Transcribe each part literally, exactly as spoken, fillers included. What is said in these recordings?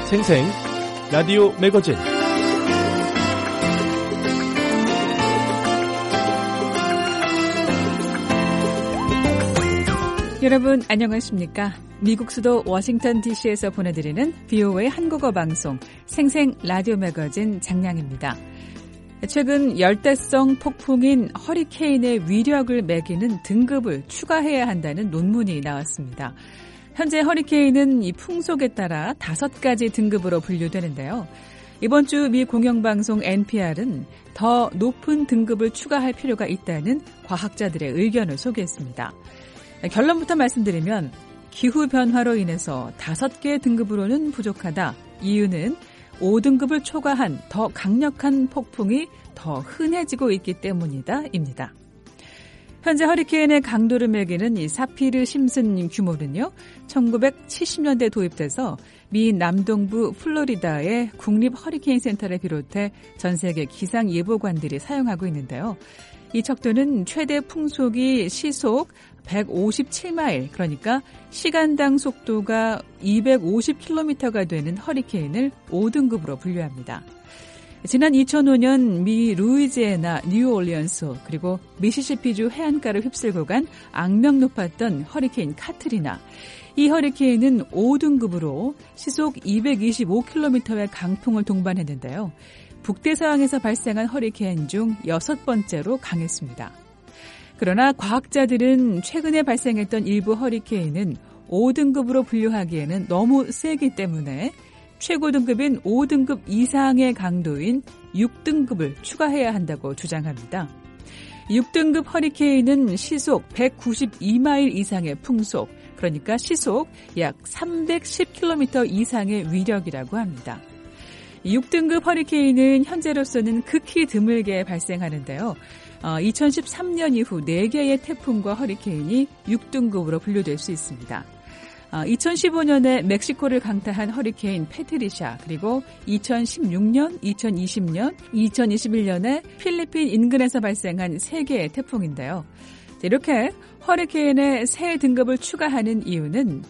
생생 라디오 매거진 여러분 안녕하십니까? 미국 수도 워싱턴 디씨에서 보내드리는 비오에이 한국어 방송 생생 라디오 매거진 장량입니다. 최근 열대성 폭풍인 허리케인의 위력을 매기는 등급을 추가해야 한다는 논문이 나왔습니다. 현재 허리케인은 이 풍속에 따라 다섯 가지 등급으로 분류되는데요. 이번 주 미 공영방송 엔피알은 더 높은 등급을 추가할 필요가 있다는 과학자들의 의견을 소개했습니다. 결론부터 말씀드리면 기후변화로 인해서 다섯 개 등급으로는 부족하다. 이유는 오 등급을 초과한 더 강력한 폭풍이 더 흔해지고 있기 때문이다. 입니다. 현재 허리케인의 강도를 매기는 이 사피르 심슨 규모는요. 천구백칠십 년대 도입돼서 미 남동부 플로리다의 국립 허리케인 센터를 비롯해 전 세계 기상 예보관들이 사용하고 있는데요. 이 척도는 최대 풍속이 시속 백오십칠 마일, 그러니까 시간당 속도가 이백오십 킬로미터가 되는 허리케인을 오 등급으로 분류합니다. 지난 이천오 년 미 루이지애나 뉴올리언스 그리고 미시시피주 해안가를 휩쓸고 간 악명 높았던 허리케인 카트리나. 이 허리케인은 오 등급으로 시속 이백이십오 킬로미터의 강풍을 동반했는데요. 북대서양에서 발생한 허리케인 중 여섯 번째로 강했습니다. 그러나 과학자들은 최근에 발생했던 일부 허리케인은 오 등급으로 분류하기에는 너무 세기 때문에 최고 등급인 오 등급 이상의 강도인 육 등급을 추가해야 한다고 주장합니다. 육 등급 허리케인은 시속 백구십이 마일 이상의 풍속, 그러니까 시속 약 삼백십 킬로미터 이상의 위력이라고 합니다. 육 등급 허리케인은 현재로서는 극히 드물게 발생하는데요. 어, 이천십삼 년 이후 네 개의 태풍과 허리케인이 육 등급으로 분류될 수 있습니다. 어, 이천십오 년에 멕시코를 강타한 허리케인 패트리샤, 그리고 이천십육 년, 이천이십 년, 이천이십일 년에 필리핀 인근에서 발생한 세 개의 태풍인데요. 이렇게 허리케인의 세 등급을 추가하는 이유는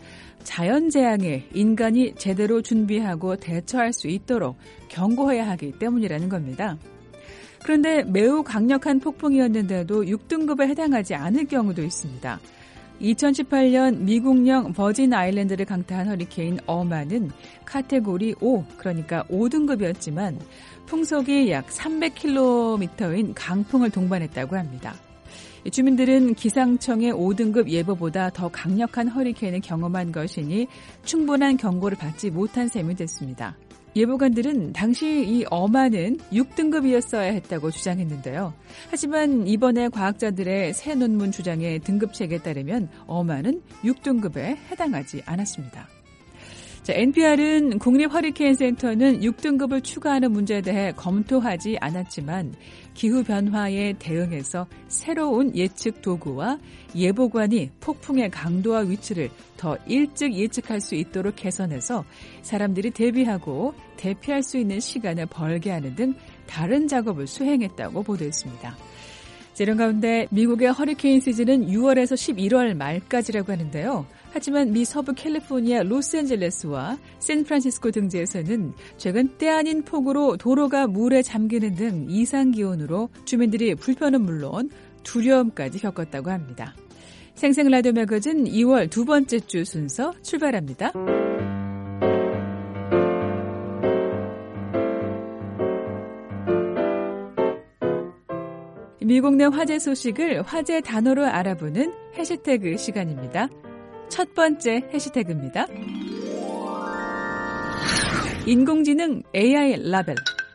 자연재앙에 인간이 제대로 준비하고 대처할 수 있도록 경고해야 하기 때문이라는 겁니다. 그런데 매우 강력한 폭풍이었는데도 육 등급에 해당하지 않을 경우도 있습니다. 이천십팔 년 미국령 버진 아일랜드를 강타한 허리케인 어마는 카테고리 오, 그러니까 오 등급이었지만 풍속이 약 삼백 킬로미터인 강풍을 동반했다고 합니다. 주민들은 기상청의 오 등급 예보보다 더 강력한 허리케인을 경험한 것이니 충분한 경고를 받지 못한 셈이 됐습니다. 예보관들은 당시 이 어마는 육 등급이었어야 했다고 주장했는데요. 하지만 이번에 과학자들의 새 논문 주장의 등급책에 따르면 어마는 육 등급에 해당하지 않았습니다. 자, 엔피알은 국립 허리케인 센터는 육 등급을 추가하는 문제에 대해 검토하지 않았지만 기후변화에 대응해서 새로운 예측 도구와 예보관이 폭풍의 강도와 위치를 더 일찍 예측할 수 있도록 개선해서 사람들이 대비하고 대피할 수 있는 시간을 벌게 하는 등 다른 작업을 수행했다고 보도했습니다. 이런 가운데 미국의 허리케인 시즌은 유월에서 십일월 말까지라고 하는데요. 하지만 미 서부 캘리포니아 로스앤젤레스와 샌프란시스코 등지에서는 최근 때 아닌 폭우로 도로가 물에 잠기는 등 이상기온으로 주민들이 불편은 물론 두려움까지 겪었다고 합니다. 생생 라디오 매거진 이월 두 번째 주 순서 출발합니다. 미국 내 화제 소식을 화제 단어로 알아보는 해시태그 시간입니다. 첫 번째 해시태그입니다. 인공지능 에이아이 라벨.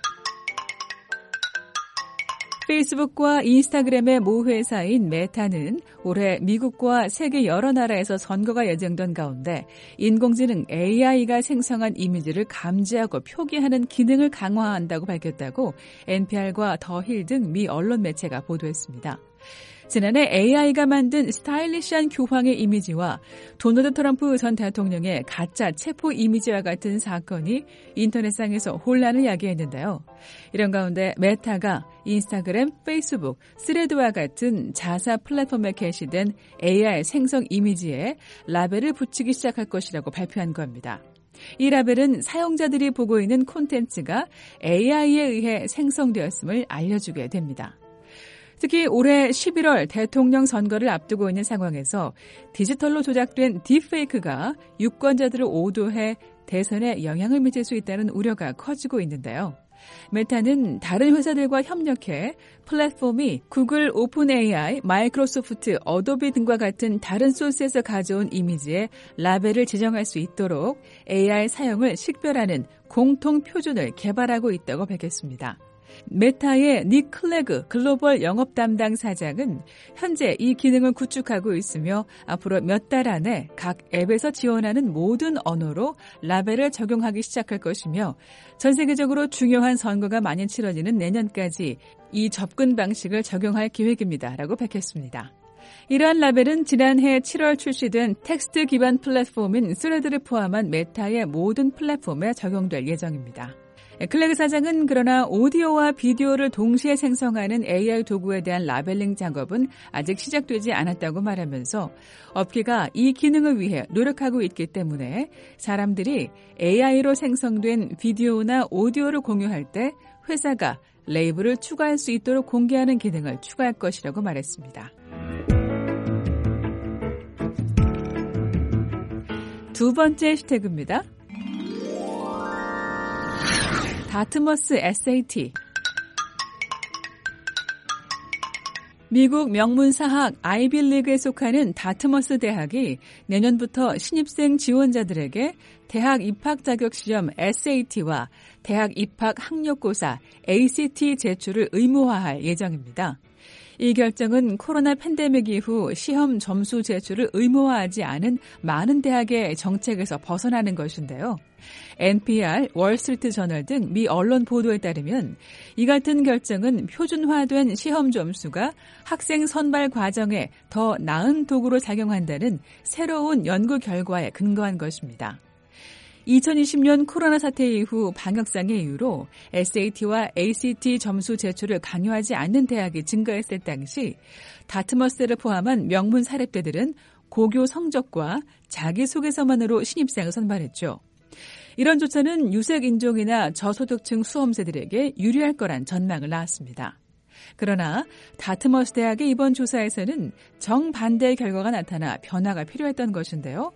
페이스북과 인스타그램의 모회사인 메타는 올해 미국과 세계 여러 나라에서 선거가 예정된 가운데 인공지능 에이아이가 생성한 이미지를 감지하고 표기하는 기능을 강화한다고 밝혔다고 엔피알과 더힐 등 미 언론 매체가 보도했습니다. 지난해 에이아이가 만든 스타일리시한 교황의 이미지와 도널드 트럼프 전 대통령의 가짜 체포 이미지와 같은 사건이 인터넷상에서 혼란을 야기했는데요. 이런 가운데 메타가 인스타그램, 페이스북, 스레드와 같은 자사 플랫폼에 게시된 에이아이 생성 이미지에 라벨을 붙이기 시작할 것이라고 발표한 겁니다. 이 라벨은 사용자들이 보고 있는 콘텐츠가 에이아이에 의해 생성되었음을 알려주게 됩니다. 특히 올해 십일월 대통령 선거를 앞두고 있는 상황에서 디지털로 조작된 딥페이크가 유권자들을 오도해 대선에 영향을 미칠 수 있다는 우려가 커지고 있는데요. 메타는 다른 회사들과 협력해 플랫폼이 구글, 오픈에이아이, 마이크로소프트, 어도비 등과 같은 다른 소스에서 가져온 이미지에 라벨을 지정할 수 있도록 에이아이 사용을 식별하는 공통 표준을 개발하고 있다고 밝혔습니다. 메타의 닉 클레그 글로벌 영업 담당 사장은 현재 이 기능을 구축하고 있으며 앞으로 몇 달 안에 각 앱에서 지원하는 모든 언어로 라벨을 적용하기 시작할 것이며 전 세계적으로 중요한 선거가 많이 치러지는 내년까지 이 접근 방식을 적용할 계획입니다. 라고 밝혔습니다. 이러한 라벨은 지난해 칠월 출시된 텍스트 기반 플랫폼인 스레드를 포함한 메타의 모든 플랫폼에 적용될 예정입니다. 클레그 사장은 그러나 오디오와 비디오를 동시에 생성하는 에이아이 도구에 대한 라벨링 작업은 아직 시작되지 않았다고 말하면서 업계가 이 기능을 위해 노력하고 있기 때문에 사람들이 에이아이로 생성된 비디오나 오디오를 공유할 때 회사가 레이블을 추가할 수 있도록 공개하는 기능을 추가할 것이라고 말했습니다. 두 번째 해시태그입니다. 다트머스 에스에이티. 미국 명문사학 아이비리그에 속하는 다트머스 대학이 내년부터 신입생 지원자들에게 대학 입학 자격 시험 에스에이티와 대학 입학 학력고사 에이씨티 제출을 의무화할 예정입니다. 이 결정은 코로나 팬데믹 이후 시험 점수 제출을 의무화하지 않은 많은 대학의 정책에서 벗어나는 것인데요. 엔피알, 월스트리트저널 등 미 언론 보도에 따르면 이 같은 결정은 표준화된 시험 점수가 학생 선발 과정에 더 나은 도구로 작용한다는 새로운 연구 결과에 근거한 것입니다. 이천이십 년 코로나 사태 이후 방역상의 이유로 에스에이티와 에이씨티 점수 제출을 강요하지 않는 대학이 증가했을 당시 다트머스를 포함한 명문 사립대들은 고교 성적과 자기소개서만으로 신입생을 선발했죠. 이런 조처는 유색인종이나 저소득층 수험생들에게 유리할 거란 전망을 낳았습니다. 그러나 다트머스 대학의 이번 조사에서는 정반대의 결과가 나타나 변화가 필요했던 것인데요.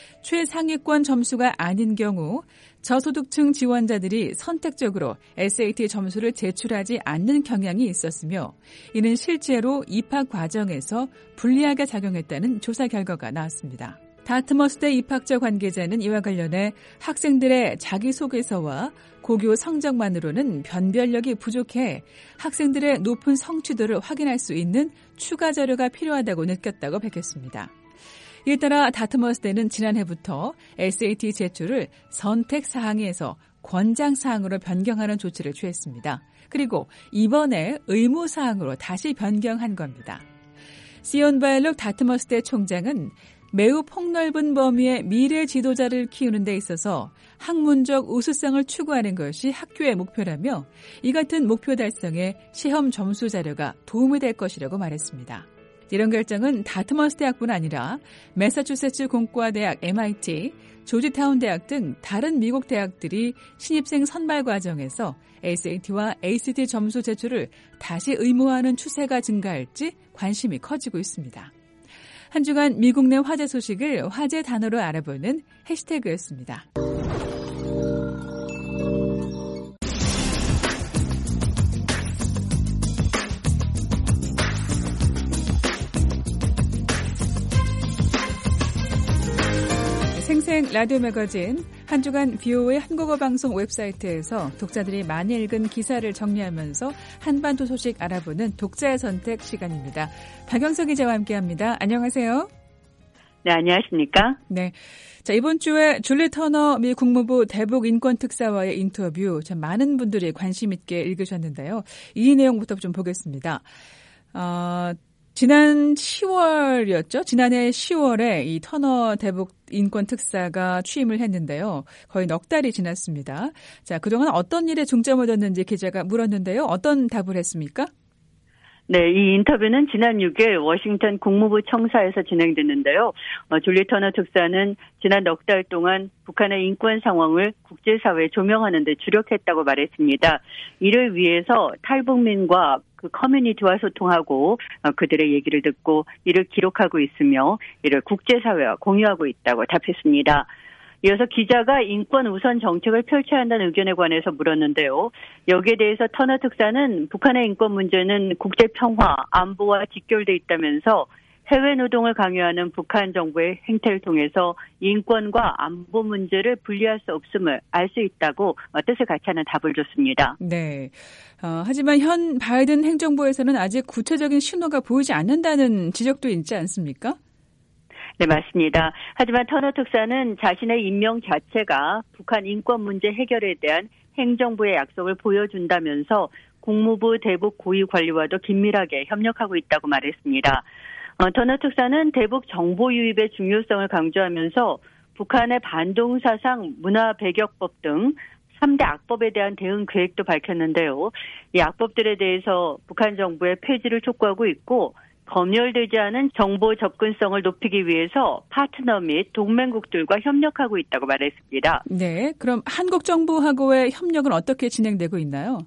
최상위권 점수가 아닌 경우 저소득층 지원자들이 선택적으로 에스에이티 점수를 제출하지 않는 경향이 있었으며 이는 실제로 입학 과정에서 불리하게 작용했다는 조사 결과가 나왔습니다. 다트머스대 입학처 관계자는 이와 관련해 학생들의 자기소개서와 고교 성적만으로는 변별력이 부족해 학생들의 높은 성취도를 확인할 수 있는 추가 자료가 필요하다고 느꼈다고 밝혔습니다. 이에 따라 다트머스대는 지난해부터 에스에이티 제출을 선택사항에서 권장사항으로 변경하는 조치를 취했습니다. 그리고 이번에 의무사항으로 다시 변경한 겁니다. 시온 바일록 다트머스대 총장은 매우 폭넓은 범위의 미래 지도자를 키우는 데 있어서 학문적 우수성을 추구하는 것이 학교의 목표라며 이 같은 목표 달성에 시험 점수 자료가 도움이 될 것이라고 말했습니다. 이런 결정은 다트머스 대학뿐 아니라 매사추세츠 공과대학 엠아이티, 조지타운 대학 등 다른 미국 대학들이 신입생 선발 과정에서 에스에이티와 에이씨티 점수 제출을 다시 의무화하는 추세가 증가할지 관심이 커지고 있습니다. 한 주간 미국 내 화제 소식을 화제 단어로 알아보는 해시태그였습니다. 생생 라디오 매거진 한 주간 비오에이 한국어 방송 웹사이트에서 독자들이 많이 읽은 기사를 정리하면서 한반도 소식 알아보는 독자의 선택 시간입니다. 박영석 기자와 함께합니다. 안녕하세요. 네, 안녕하십니까? 네, 자 이번 주에 줄리 터너 미 국무부 대북 인권 특사와의 인터뷰 참 많은 분들이 관심 있게 읽으셨는데요. 이 내용부터 좀 보겠습니다. 어, 지난 시월이었죠. 지난해 시월에 이 터너 대북 인권 특사가 취임을 했는데요. 거의 넉 달이 지났습니다. 자, 그동안 어떤 일에 중점을 뒀는지 기자가 물었는데요. 어떤 답을 했습니까? 네, 이 인터뷰는 지난 육 일 워싱턴 국무부 청사에서 진행됐는데요. 어, 줄리 터너 특사는 지난 넉 달 동안 북한의 인권 상황을 국제사회에 조명하는 데 주력했다고 말했습니다. 이를 위해서 탈북민과 그 커뮤니티와 소통하고 어, 그들의 얘기를 듣고 이를 기록하고 있으며 이를 국제사회와 공유하고 있다고 답했습니다. 이어서 기자가 인권 우선 정책을 펼쳐야 한다는 의견에 관해서 물었는데요. 여기에 대해서 터너 특사는 북한의 인권 문제는 국제 평화, 안보와 직결돼 있다면서 해외 노동을 강요하는 북한 정부의 행태를 통해서 인권과 안보 문제를 분리할 수 없음을 알 수 있다고 뜻을 같이 하는 답을 줬습니다. 네. 어, 하지만 현 바이든 행정부에서는 아직 구체적인 신호가 보이지 않는다는 지적도 있지 않습니까? 네, 맞습니다. 하지만 터너 특사는 자신의 임명 자체가 북한 인권 문제 해결에 대한 행정부의 약속을 보여준다면서 국무부 대북 고위 관리와도 긴밀하게 협력하고 있다고 말했습니다. 어, 터너 특사는 대북 정보 유입의 중요성을 강조하면서 북한의 반동사상 문화배격법 등 삼 대 악법에 대한 대응 계획도 밝혔는데요. 이 악법들에 대해서 북한 정부의 폐지를 촉구하고 있고 검열되지 않은 정보 접근성을 높이기 위해서 파트너 및 동맹국들과 협력하고 있다고 말했습니다. 네, 그럼 한국 정부하고의 협력은 어떻게 진행되고 있나요?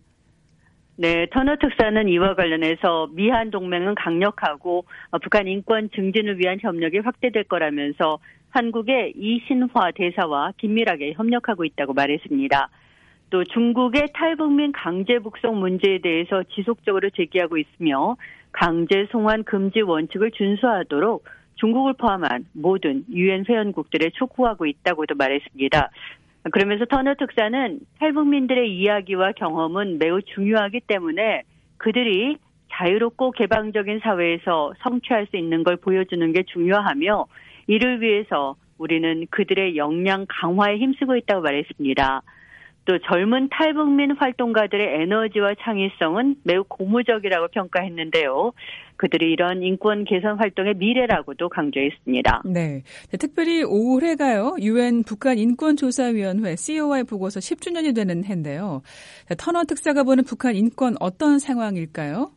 네, 터너 특사는 이와 관련해서 미한 동맹은 강력하고 북한 인권 증진을 위한 협력이 확대될 거라면서 한국의 이신화 대사와 긴밀하게 협력하고 있다고 말했습니다. 또 중국의 탈북민 강제 북송 문제에 대해서 지속적으로 제기하고 있으며 강제 송환 금지 원칙을 준수하도록 중국을 포함한 모든 유엔 회원국들에 촉구하고 있다고도 말했습니다. 그러면서 터너 특사는 탈북민들의 이야기와 경험은 매우 중요하기 때문에 그들이 자유롭고 개방적인 사회에서 성취할 수 있는 걸 보여주는 게 중요하며 이를 위해서 우리는 그들의 역량 강화에 힘쓰고 있다고 말했습니다. 또 젊은 탈북민 활동가들의 에너지와 창의성은 매우 고무적이라고 평가했는데요. 그들이 이런 인권 개선 활동의 미래라고도 강조했습니다. 네, 특별히 올해가요. 유엔 북한 인권조사위원회 씨오아이 보고서 십 주년이 되는 해인데요. 터너 특사가 보는 북한 인권 어떤 상황일까요?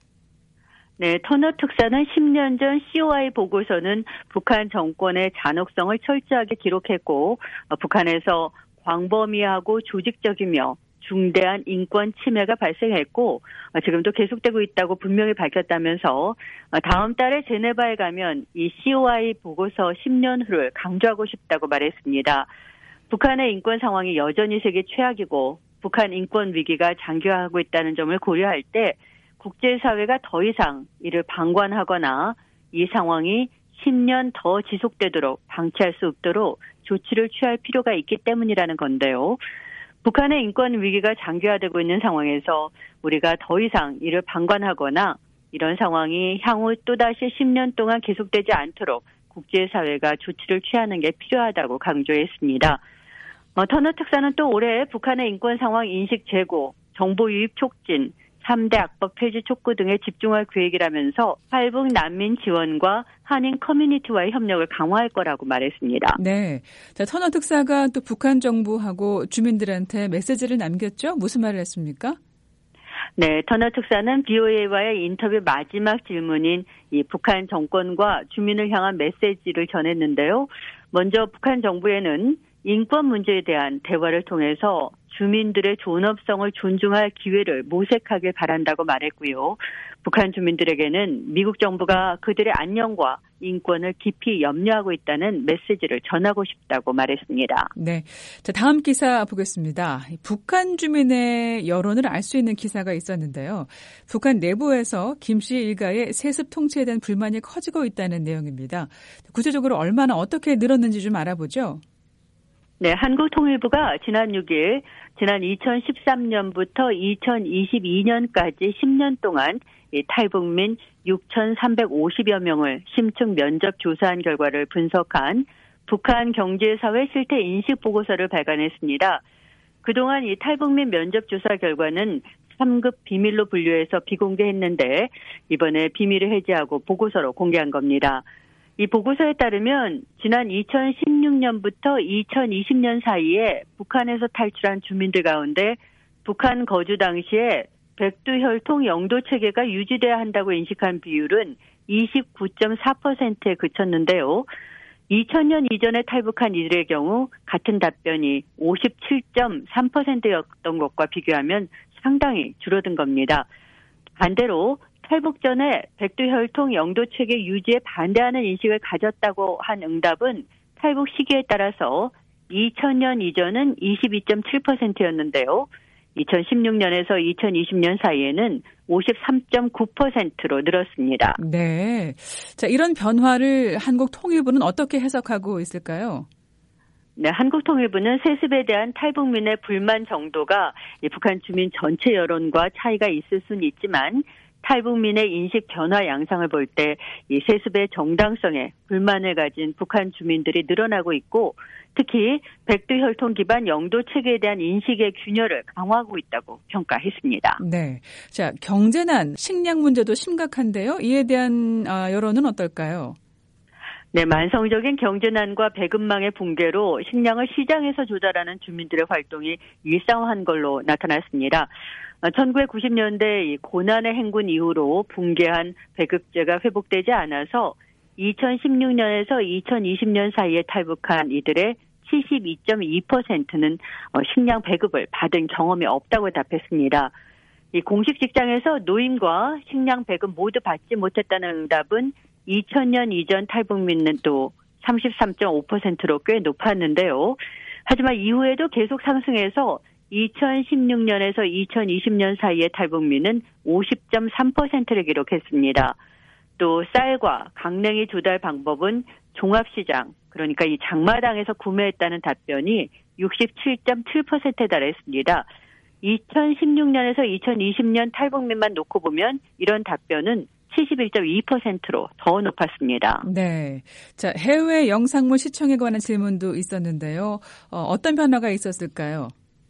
네, 터너 특사는 십 년 전 씨오아이 보고서는 북한 정권의 잔혹성을 철저하게 기록했고 어, 북한에서 광범위하고 조직적이며 중대한 인권 침해가 발생했고 지금도 계속되고 있다고 분명히 밝혔다면서 다음 달에 제네바에 가면 이 씨오아이 보고서 십 년 후를 강조하고 싶다고 말했습니다. 북한의 인권 상황이 여전히 세계 최악이고 북한 인권 위기가 장기화하고 있다는 점을 고려할 때 국제사회가 더 이상 이를 방관하거나 이 상황이 십 년 더 지속되도록 방치할 수 없도록 조치를 취할 필요가 있기 때문이라는 건데요. 북한의 인권 위기가 장기화되고 있는 상황에서 우리가 더 이상 이를 방관하거나 이런 상황이 향후 또다시 십 년 동안 계속되지 않도록 국제사회가 조치를 취하는 게 필요하다고 강조했습니다. 어, 터너 특사는 또 올해 북한의 인권 상황 인식 제고, 정보 유입 촉진, 삼 대 악법 폐지 촉구 등에 집중할 계획이라면서 탈북 난민 지원과 한인 커뮤니티와의 협력을 강화할 거라고 말했습니다. 네, 자, 터너 특사가 또 북한 정부하고 주민들한테 메시지를 남겼죠? 무슨 말을 했습니까? 네, 터너 특사는 비오에이와의 인터뷰 마지막 질문인 이 북한 정권과 주민을 향한 메시지를 전했는데요. 먼저 북한 정부에는 인권 문제에 대한 대화를 통해서 주민들의 존엄성을 존중할 기회를 모색하길 바란다고 말했고요. 북한 주민들에게는 미국 정부가 그들의 안녕과 인권을 깊이 염려하고 있다는 메시지를 전하고 싶다고 말했습니다. 네, 자, 다음 기사 보겠습니다. 북한 주민의 여론을 알 수 있는 기사가 있었는데요. 북한 내부에서 김 씨 일가의 세습 통치에 대한 불만이 커지고 있다는 내용입니다. 구체적으로 얼마나 어떻게 늘었는지 좀 알아보죠. 네, 한국통일부가 지난 육 일 지난 이천십삼 년부터 이천이십이 년까지 십 년 동안 탈북민 육천삼백오십여 명을 심층 면접 조사한 결과를 분석한 북한 경제사회 실태 인식 보고서를 발간했습니다. 그동안 이 탈북민 면접 조사 결과는 삼 급 비밀로 분류해서 비공개했는데 이번에 비밀을 해제하고 보고서로 공개한 겁니다. 이 보고서에 따르면 지난 이천십육 년부터 이천이십 년 사이에 북한에서 탈출한 주민들 가운데 북한 거주 당시에 백두혈통 영도 체계가 유지돼야 한다고 인식한 비율은 이십구 점 사 퍼센트에 그쳤는데요. 이천 년 이전에 탈북한 이들의 경우 같은 답변이 오십칠 점 삼 퍼센트였던 것과 비교하면 상당히 줄어든 겁니다. 반대로 탈북 전에 백두혈통 영도 체계 유지에 반대하는 인식을 가졌다고 한 응답은 탈북 시기에 따라서 이천 년 이전은 이십이 점 칠 퍼센트였는데요. 이천십육 년에서 이천이십 년 사이에는 오십삼 점 구 퍼센트로 늘었습니다. 네. 자, 이런 변화를 한국통일부는 어떻게 해석하고 있을까요? 네, 한국통일부는 세습에 대한 탈북민의 불만 정도가 북한 주민 전체 여론과 차이가 있을 수는 있지만 탈북민의 인식 변화 양상을 볼 때 이 세습의 정당성에 불만을 가진 북한 주민들이 늘어나고 있고 특히 백두혈통 기반 영도 체계에 대한 인식의 균열을 강화하고 있다고 평가했습니다. 네. 자, 경제난, 식량 문제도 심각한데요. 이에 대한 여론은 어떨까요? 네, 만성적인 경제난과 배급망의 붕괴로 식량을 시장에서 조달하는 주민들의 활동이 일상화한 걸로 나타났습니다. 천구백구십 년대 이 고난의 행군 이후로 붕괴한 배급제가 회복되지 않아서 이천십육 년에서 이천이십 년 사이에 탈북한 이들의 칠십이 점 이 퍼센트는 식량 배급을 받은 경험이 없다고 답했습니다. 이 공식 직장에서 노임과 식량 배급 모두 받지 못했다는 응답은 이천 년 이전 탈북민은 또 삼십삼 점 오 퍼센트로 꽤 높았는데요. 하지만 이후에도 계속 상승해서 이천십육 년에서 이천이십 년 사이의 탈북민은 오십 점 삼 퍼센트를 기록했습니다. 또 쌀과 강냉이 조달 방법은 종합시장, 그러니까 이 장마당에서 구매했다는 답변이 육십칠 점 칠 퍼센트에 달했습니다. 이천십육 년에서 이천이십 년 탈북민만 놓고 보면 이런 답변은 칠십일 점 이 퍼센트로 더 높았습니다. 네. 자, 해외 영상물 시청에 관한 질문도 있었는데요. 어, 어떤 변화가 있었을까요?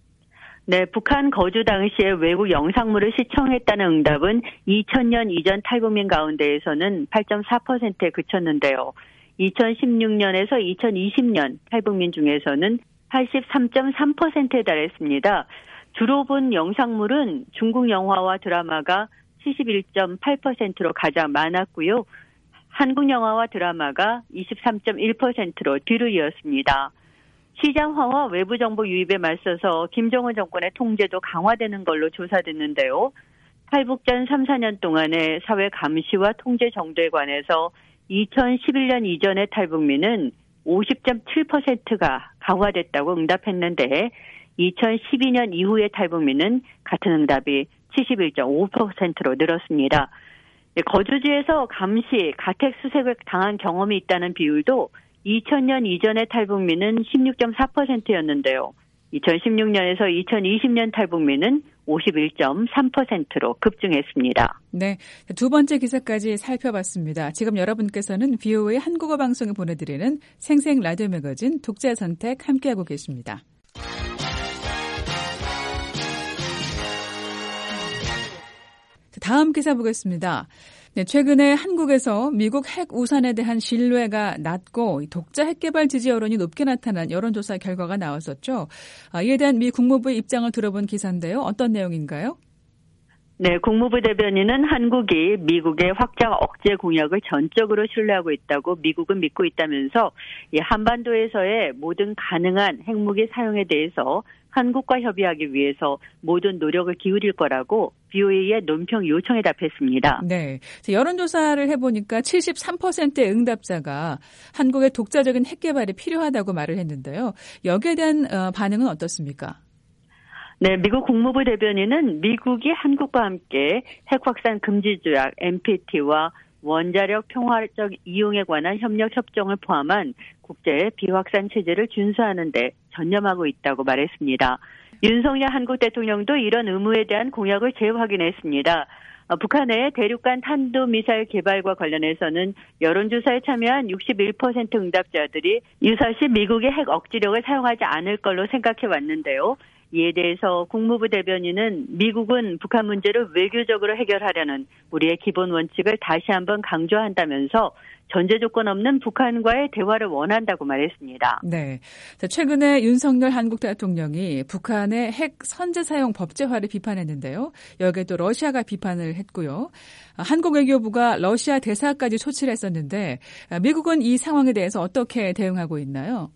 네, 북한 거주 당시에 외국 영상물을 시청했다는 응답은 이천 년 이전 탈북민 가운데에서는 팔 점 사 퍼센트에 그쳤는데요. 이천십육 년에서 이천이십 년 탈북민 중에서는 팔십삼 점 삼 퍼센트에 달했습니다. 주로 본 영상물은 중국 영화와 드라마가 칠십일 점 팔 퍼센트로 가장 많았고요. 한국 영화와 드라마가 이십삼 점 일 퍼센트로 뒤를 이었습니다. 시장화와 외부 정보 유입에 맞서서 김정은 정권의 통제도 강화되는 걸로 조사됐는데요. 탈북 전 삼, 사 년 동안의 사회 감시와 통제 정도에 관해서 이천십일 년 이전의 탈북민은 오십 점 칠 퍼센트가 강화됐다고 응답했는데 이천십이 년 이후의 탈북민은 같은 응답이 칠십일 점 오 퍼센트로 늘었습니다. 거주지에서 감시, 가택 수색을 당한 경험이 있다는 비율도 이천 년 이전의 탈북민은 십육 점 사 퍼센트였는데요. 이천십육 년에서 이천이십 년 탈북민은 오십일 점 삼 퍼센트로 급증했습니다. 네, 두 번째 기사까지 살펴봤습니다. 지금 여러분께서는 비오에이 한국어 방송에 보내드리는 생생 라디오 매거진 독자 선택 함께하고 계십니다. 다음 기사 보겠습니다. 네, 최근에 한국에서 미국 핵 우산에 대한 신뢰가 낮고 독자 핵 개발 지지 여론이 높게 나타난 여론조사 결과가 나왔었죠. 아, 이에 대한 미 국무부의 입장을 들어본 기사인데요. 어떤 내용인가요? 네, 국무부 대변인은 한국이 미국의 확장 억제 공약을 전적으로 신뢰하고 있다고 미국은 믿고 있다면서 이 한반도에서의 모든 가능한 핵무기 사용에 대해서 한국과 협의하기 위해서 모든 노력을 기울일 거라고 비오에이의 논평 요청에 답했습니다. 네, 여론조사를 해보니까 칠십삼 퍼센트의 응답자가 한국의 독자적인 핵 개발이 필요하다고 말을 했는데요. 여기에 대한 반응은 어떻습니까? 네, 미국 국무부 대변인은 미국이 한국과 함께 핵 확산 금지 조약 엠피티와 원자력 평화적 이용에 관한 협력 협정을 포함한 국제 비확산 체제를 준수하는 데 전념하고 있다고 말했습니다. 윤석열 한국 대통령도 이런 의무에 대한 공약을 재확인했습니다. 북한의 대륙간 탄도미사일 개발과 관련해서는 여론조사에 참여한 육십일 퍼센트 응답자들이 유사시 미국의 핵 억지력을 사용하지 않을 걸로 생각해 왔는데요. 이에 대해서 국무부 대변인은 미국은 북한 문제를 외교적으로 해결하려는 우리의 기본 원칙을 다시 한번 강조한다면서 전제 조건 없는 북한과의 대화를 원한다고 말했습니다. 네. 자, 최근에 윤석열 한국 대통령이 북한의 핵 선제 사용 법제화를 비판했는데요. 여기에 또 러시아가 비판을 했고요. 한국 외교부가 러시아 대사까지 초치를 했었는데 미국은 이 상황에 대해서 어떻게 대응하고 있나요?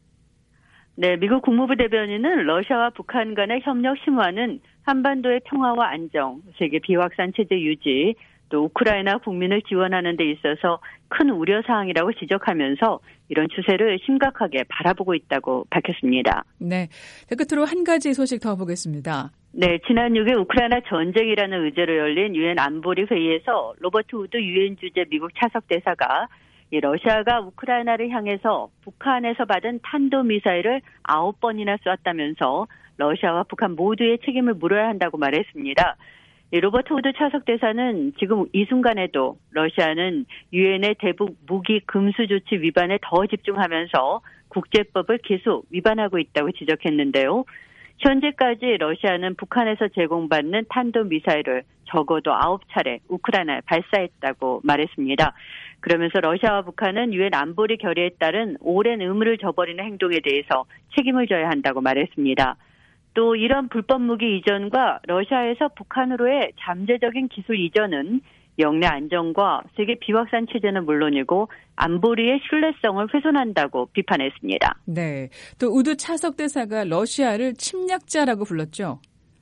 네, 미국 국무부 대변인은 러시아와 북한 간의 협력 심화는 한반도의 평화와 안정, 세계 비확산 체제 유지, 또 우크라이나 국민을 지원하는 데 있어서 큰 우려사항이라고 지적하면서 이런 추세를 심각하게 바라보고 있다고 밝혔습니다. 네, 끝으로 한 가지 소식 더 보겠습니다. 네, 지난 육 일 우크라이나 전쟁이라는 의제로 열린 유엔 안보리 회의에서 로버트 우드 유엔 주재 미국 차석 대사가 이 러시아가 우크라이나를 향해서 북한에서 받은 탄도미사일을 아홉 번이나 쏘았다면서 러시아와 북한 모두의 책임을 물어야 한다고 말했습니다. 이 로버트 우드 차석 대사는 지금 이 순간에도 러시아는 유엔의 대북 무기 금수 조치 위반에 더 집중하면서 국제법을 계속 위반하고 있다고 지적했는데요. 현재까지 러시아는 북한에서 제공받는 탄도미사일을 적어도 아홉 차례 우크라이나에 발사했다고 말했습니다. 그러면서 러시아와 북한은 유엔 안보리 결의에 따른 오랜 의무를 저버리는 행동에 대해서 책임을 져야 한다고 말했습니다. 또 이런 불법 무기 이전과 러시아에서 북한으로의 잠재적인 기술 이전은 영내 안정과 세계 비확산 체제는 물론이고 안보리의 신뢰성을 훼손한다고 비판했습니다. 네, 또 우드 차석 대사가 러시아를 침략자라고 불렀죠?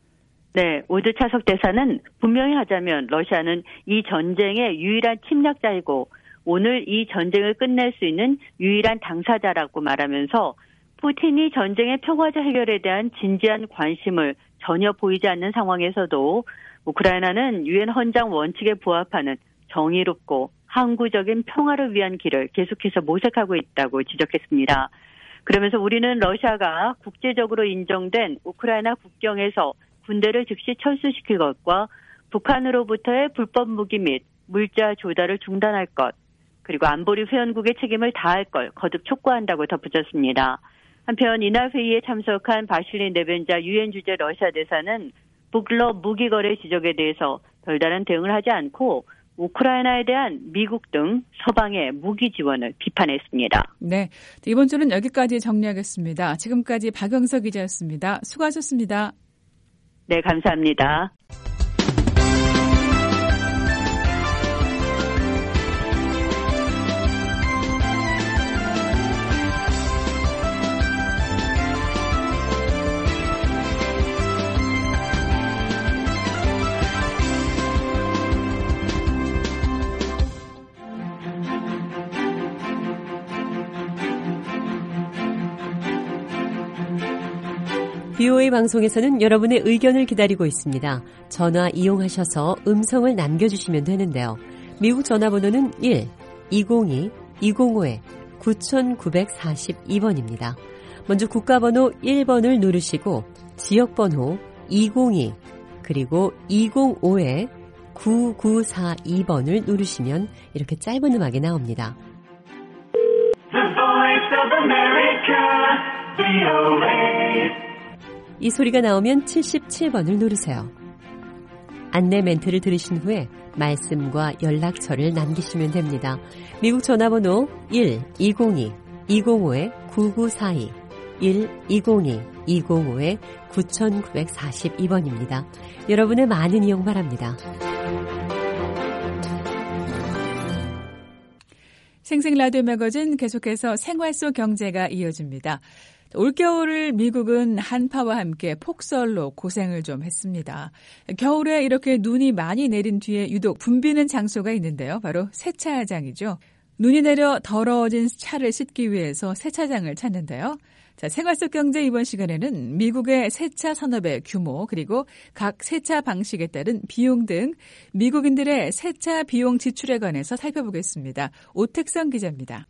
네, 우드 차석 대사는 분명히 하자면 러시아는 이 전쟁의 유일한 침략자이고 오늘 이 전쟁을 끝낼 수 있는 유일한 당사자라고 말하면서 푸틴이 전쟁의 평화적 해결에 대한 진지한 관심을 전혀 보이지 않는 상황에서도 우크라이나는 유엔 헌장 원칙에 부합하는 정의롭고 항구적인 평화를 위한 길을 계속해서 모색하고 있다고 지적했습니다. 그러면서 우리는 러시아가 국제적으로 인정된 우크라이나 국경에서 군대를 즉시 철수시킬 것과 북한으로부터의 불법 무기 및 물자 조달을 중단할 것, 그리고 안보리 회원국의 책임을 다할 걸 거듭 촉구한다고 덧붙였습니다. 한편 이날 회의에 참석한 바실리 네벤자 유엔 주재 러시아 대사는 북러 무기 거래 지적에 대해서 별다른 대응을 하지 않고 우크라이나에 대한 미국 등 서방의 무기 지원을 비판했습니다. 네, 이번 주는 여기까지 정리하겠습니다. 지금까지 박영석 기자였습니다. 수고하셨습니다. 네, 감사합니다. 비오에이 방송에서는 여러분의 의견을 기다리고 있습니다. 전화 이용하셔서 음성을 남겨주시면 되는데요. 미국 전화번호는 일 이공이 이공오 구구사이 번입니다. 먼저 국가번호 일 번을 누르시고 지역번호 이공이 그리고 이공오 구구사이 번을 누르시면 이렇게 짧은 음악이 나옵니다. The Voice of America, 비오에이. 이 소리가 나오면 칠십칠 번을 누르세요. 안내 멘트를 들으신 후에 말씀과 연락처를 남기시면 됩니다. 미국 전화번호 일 이공이 이공오 구구사이 일 이공이 이공오 구구사이 번입니다. 여러분의 많은 이용 바랍니다. 생생라디오 매거진 계속해서 생활 속 경제가 이어집니다. 올겨울을 미국은 한파와 함께 폭설로 고생을 좀 했습니다. 겨울에 이렇게 눈이 많이 내린 뒤에 유독 붐비는 장소가 있는데요. 바로 세차장이죠. 눈이 내려 더러워진 차를 씻기 위해서 세차장을 찾는데요. 자, 생활 속 경제 이번 시간에는 미국의 세차 산업의 규모 그리고 각 세차 방식에 따른 비용 등 미국인들의 세차 비용 지출에 관해서 살펴보겠습니다. 오택성 기자입니다.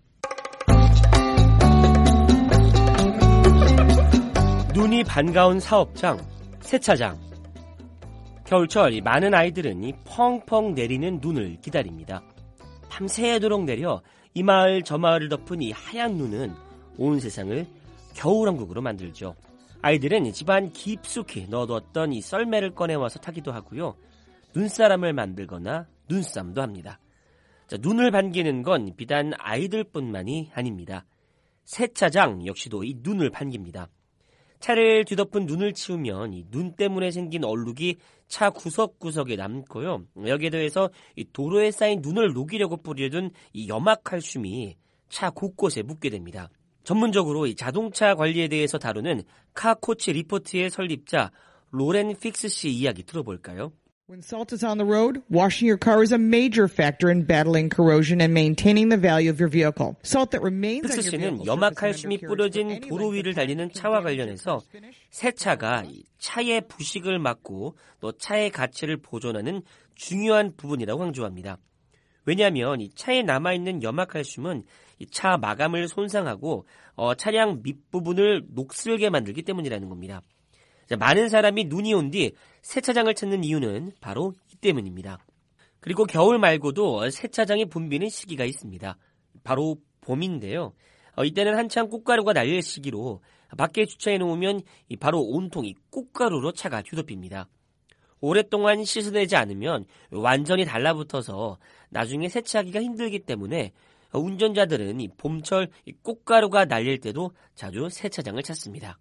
눈이 반가운 사업장, 세차장. 겨울철 많은 아이들은 이 펑펑 내리는 눈을 기다립니다. 밤새도록 내려 이 마을 저 마을을 덮은 이 하얀 눈은 온 세상을 겨울왕국으로 만들죠. 아이들은 집안 깊숙이 넣어두었던 이 썰매를 꺼내와서 타기도 하고요. 눈사람을 만들거나 눈싸움도 합니다. 자, 눈을 반기는 건 비단 아이들뿐만이 아닙니다. 세차장 역시도 이 눈을 반깁니다. 차를 뒤덮은 눈을 치우면 이 눈 때문에 생긴 얼룩이 차 구석구석에 남고요. 여기에 더해서 이 도로에 쌓인 눈을 녹이려고 뿌려둔 이 염화칼슘이 차 곳곳에 묻게 됩니다. 전문적으로 이 자동차 관리에 대해서 다루는 카코치 리포트의 설립자 로렌 픽스 씨 이야기 들어볼까요? When salt is on the road, washing your car is a major factor in battling corrosion and maintaining the value of your vehicle. Salt that remains on 픽스 your vehicle 씨는 염화칼슘이 뿌려진 도로 위를 달리는 차와 관련해서 세차가 차의 부식을 막고 또 차의 가치를 보존하는 중요한 부분이라고 강조합니다. 왜냐하면 이 차에 남아있는 염화칼슘은 이 차 마감을 손상하고 어, 차량 밑부분을 녹슬게 만들기 때문이라는 겁니다. 자, 많은 사람이 눈이 온 뒤 세차장을 찾는 이유는 바로 이 때문입니다. 그리고 겨울 말고도 세차장이 붐비는 시기가 있습니다. 바로 봄인데요. 어, 이때는 한창 꽃가루가 날릴 시기로 밖에 주차해 놓으면 이 바로 온통 이 꽃가루로 차가 뒤덮입니다. 오랫동안 씻어내지 않으면 완전히 달라붙어서 나중에 세차하기가 힘들기 때문에 운전자들은 이 봄철 이 꽃가루가 날릴 때도 자주 세차장을 찾습니다.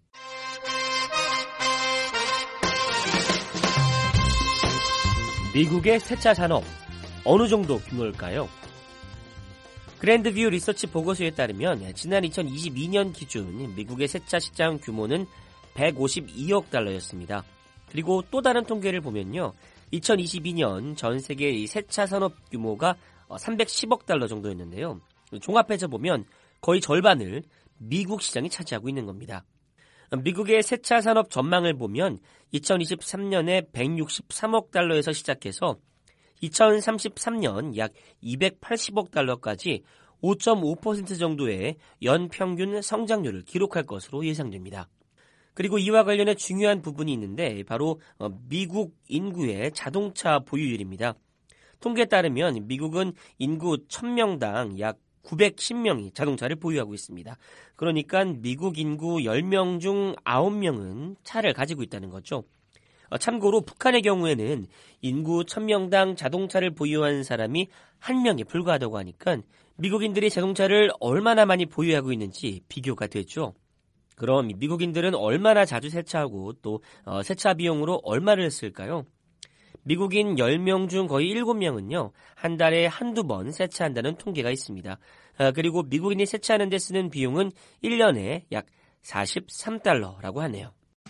미국의 세차 산업 어느 정도 규모일까요? 그랜드뷰 리서치 보고서에 따르면 지난 이천이십이 년 기준 미국의 세차 시장 규모는 백오십이억 달러였습니다. 그리고 또 다른 통계를 보면요. 이천이십이 년 전 세계 이 세차 산업 규모가 삼백십억 달러 정도였는데요. 종합해서 보면 거의 절반을 미국 시장이 차지하고 있는 겁니다. 미국의 세차 산업 전망을 보면 이천이십삼 년에 백육십삼억 달러에서 시작해서 이천삼십삼 년 약 이백팔십억 달러까지 오 점 오 퍼센트 정도의 연평균 성장률을 기록할 것으로 예상됩니다. 그리고 이와 관련해 중요한 부분이 있는데 바로 미국 인구의 자동차 보유율입니다. 통계에 따르면 미국은 인구 천 명당 약 구백십 명이 자동차를 보유하고 있습니다. 그러니까 미국 인구 열 명 중 아홉 명은 차를 가지고 있다는 거죠. 참고로 북한의 경우에는 인구 천 명당 자동차를 보유한 사람이 한 명에 불과하다고 하니까 미국인들이 자동차를 얼마나 많이 보유하고 있는지 비교가 되죠. 그럼 미국인들은 얼마나 자주 세차하고 또 세차 비용으로 얼마를 쓸까요? 미국인 열 명 중 거의 일곱 명은요. 한 달에 한두 번 세차한다는 통계가 있습니다. 아, 그리고 미국인이 세차하는 데 쓰는 비용은 일 년에 약 사십삼 달러라고 하네요.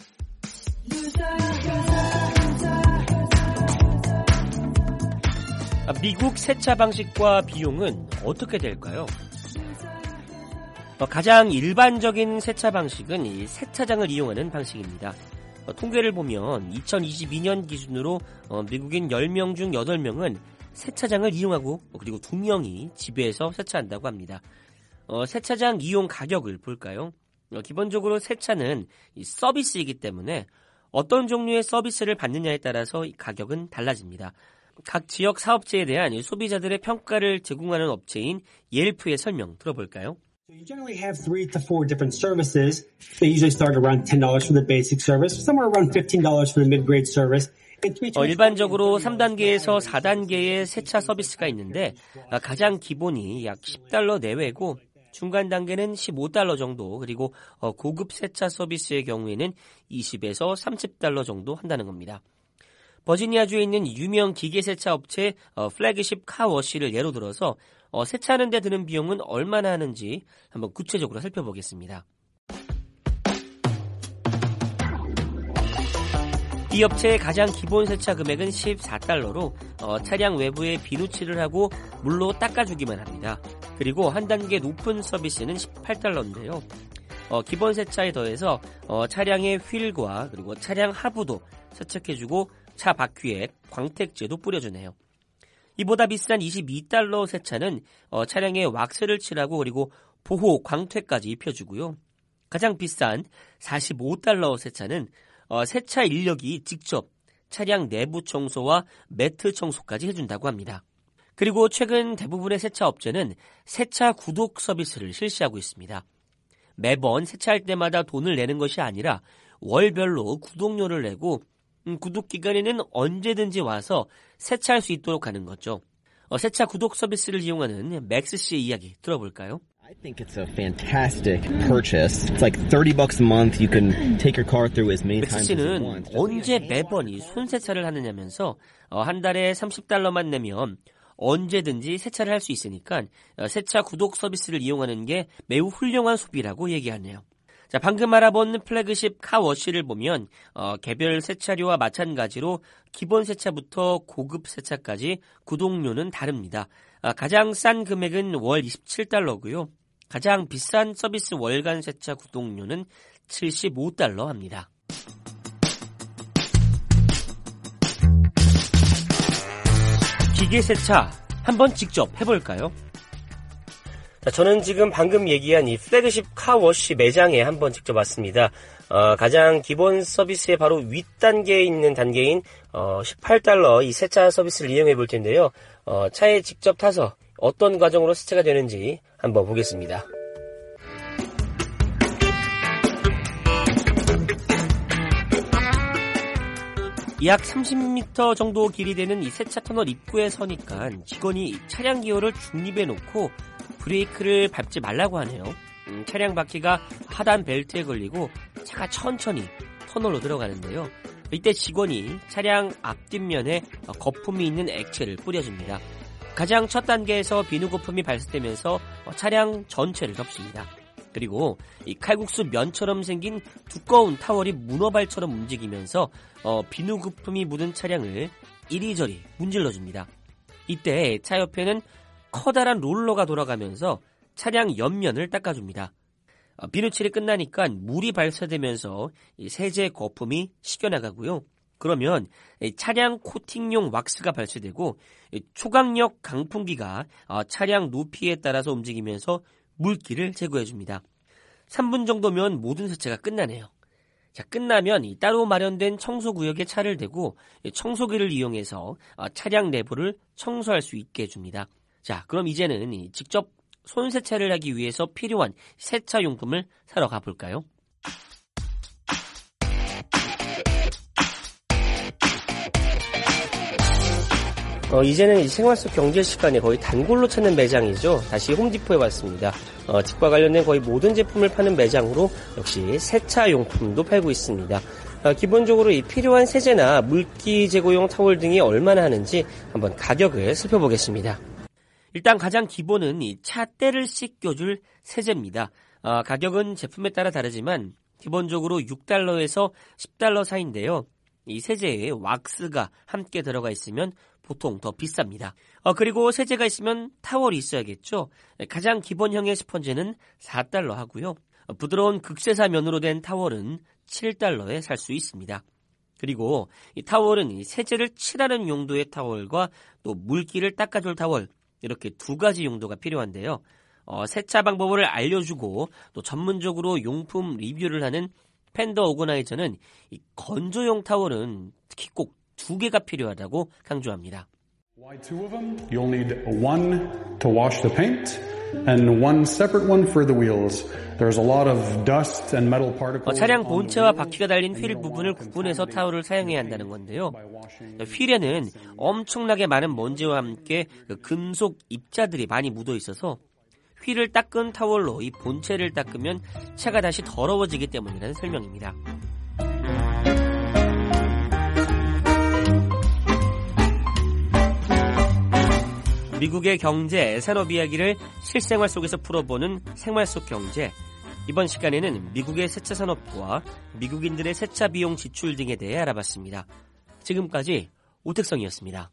아, 미국 세차 방식과 비용은 어떻게 될까요? 어, 가장 일반적인 세차 방식은 이 세차장을 이용하는 방식입니다. 어, 통계를 보면 이천이십이 년 기준으로 어, 미국인 열 명 중 여덟 명은 세차장을 이용하고 어, 그리고 두 명이 집에서 세차한다고 합니다. 어, 세차장 이용 가격을 볼까요? 어, 기본적으로 세차는 이 서비스이기 때문에 어떤 종류의 서비스를 받느냐에 따라서 이 가격은 달라집니다. 각 지역 사업체에 대한 소비자들의 평가를 제공하는 업체인 옐프의 설명 들어볼까요? So you generally have three to four different services. They usually start around ten dollars for the basic service, somewhere around fifteen dollars for the mid-grade service. 어, 일반적으로 삼 단계에서 사 단계의 세차 서비스가 있는데 가장 기본이 약 십 달러 내외고 중간 단계는 십오 달러 정도 그리고 어, 고급 세차 서비스의 경우에는 이십에서 삼십 달러 정도 한다는 겁니다. 버지니아주에 있는 유명 기계 세차 업체 어, 플래그십 카워시를 예로 들어서 어, 세차하는 데 드는 비용은 얼마나 하는지 한번 구체적으로 살펴보겠습니다. 이 업체의 가장 기본 세차 금액은 십사 달러로 어, 차량 외부에 비누칠을 하고 물로 닦아주기만 합니다. 그리고 한 단계 높은 서비스는 십팔 달러인데요. 어, 기본 세차에 더해서 어, 차량의 휠과 그리고 차량 하부도 세척해주고 차 바퀴에 광택제도 뿌려주네요. 이보다 비싼 이십이 달러 세차는 어, 차량에 왁스를 칠하고 그리고 보호 광택까지 입혀주고요. 가장 비싼 사십오 달러 세차는 어, 세차 인력이 직접 차량 내부 청소와 매트 청소까지 해준다고 합니다. 그리고 최근 대부분의 세차 업체는 세차 구독 서비스를 실시하고 있습니다. 매번 세차할 때마다 돈을 내는 것이 아니라 월별로 구독료를 내고 음, 구독 기간에는 언제든지 와서 세차할 수 있도록 하는 거죠. 어, 세차 구독 서비스를 이용하는 맥스 씨의 이야기 들어볼까요? I think it's a fantastic purchase. It's like thirty bucks a month. You can take your car through as many 맥스 times as you 씨는 want. 언제 매번 이 손세차를 하느냐면서 어, 한 달에 삼십 달러만 내면 언제든지 세차를 할 수 있으니까 어, 세차 구독 서비스를 이용하는 게 매우 훌륭한 소비라고 얘기하네요. 자, 방금 알아본 플래그십 카워시를 보면 어, 개별 세차료와 마찬가지로 기본 세차부터 고급 세차까지 구독료는 다릅니다. 아, 가장 싼 금액은 월 이십칠 달러고요. 가장 비싼 서비스 월간 세차 구독료는 칠십오 달러 합니다. 기계 세차 한번 직접 해볼까요? 자, 저는 지금 방금 얘기한 이 플래그십 카워시 매장에 한번 직접 왔습니다. 어, 가장 기본 서비스의 바로 윗단계에 있는 단계인 어, 십팔 달러 이 세차 서비스를 이용해 볼 텐데요. 어, 차에 직접 타서 어떤 과정으로 세차가 되는지 한번 보겠습니다. 약 삼십 미터 정도 길이 되는 이 세차 터널 입구에 서니까 직원이 차량 기어를 중립에 놓고 브레이크를 밟지 말라고 하네요. 음, 차량 바퀴가 하단 벨트에 걸리고 차가 천천히 터널로 들어가는데요. 이때 직원이 차량 앞뒷면에 거품이 있는 액체를 뿌려줍니다. 가장 첫 단계에서 비누 거품이 발생되면서 차량 전체를 덮습니다. 그리고 이 칼국수 면처럼 생긴 두꺼운 타월이 문어발처럼 움직이면서 어, 비누 거품이 묻은 차량을 이리저리 문질러줍니다. 이때 차 옆에는 커다란 롤러가 돌아가면서 차량 옆면을 닦아줍니다. 어, 비누칠이 끝나니까 물이 발사되면서 이 세제 거품이 식혀나가고요. 그러면 이 차량 코팅용 왁스가 발사되고 이 초강력 강풍기가 어, 차량 높이에 따라서 움직이면서 물기를 제거해줍니다. 삼 분 정도면 모든 세차가 끝나네요. 자, 끝나면 이 따로 마련된 청소구역에 차를 대고 청소기를 이용해서 어, 차량 내부를 청소할 수 있게 해줍니다. 자, 그럼 이제는 이 직접 손세차를 하기 위해서 필요한 세차용품을 사러 가볼까요? 어, 이제는 이 생활 속 경제 시간에 거의 단골로 찾는 매장이죠. 다시 홈디포에 왔습니다. 어, 집과 관련된 거의 모든 제품을 파는 매장으로 역시 세차용품도 팔고 있습니다. 어, 기본적으로 이 필요한 세제나 물기 제거용 타월 등이 얼마나 하는지 한번 가격을 살펴보겠습니다. 일단 가장 기본은 이 차때를 씻겨줄 세제입니다. 어, 가격은 제품에 따라 다르지만 기본적으로 육 달러에서 십 달러 사이인데요. 이 세제에 왁스가 함께 들어가 있으면 보통 더 비쌉니다. 어, 그리고 세제가 있으면 타월이 있어야겠죠. 가장 기본형의 스펀지는 사 달러 하고요. 어, 부드러운 극세사 면으로 된 타월은 칠 달러에 살 수 있습니다. 그리고 이 타월은 이 세제를 칠하는 용도의 타월과 또 물기를 닦아줄 타월 이렇게 두 가지 용도가 필요한데요. 어, 세차 방법을 알려주고 또 전문적으로 용품 리뷰를 하는 팬더 오거나이저는 이 건조용 타월은 특히 꼭 두 개가 필요하다고 강조합니다. Why two of them? You'll need one to wash the paint and one separate one for the wheels. There's a lot of dust and metal particles. 어, 차량 본체와 바퀴가 달린 휠 부분을 구분해서 타월을 사용해야 한다는 건데요. 휠에는 엄청나게 많은 먼지와 함께 그 금속 입자들이 많이 묻어 있어서 휠을 닦은 타월로 이 본체를 닦으면 차가 다시 더러워지기 때문이라는 설명입니다. 미국의 경제, 산업 이야기를 실생활 속에서 풀어보는 생활 속 경제. 이번 시간에는 미국의 세차 산업과 미국인들의 세차 비용 지출 등에 대해 알아봤습니다. 지금까지 오택성이었습니다.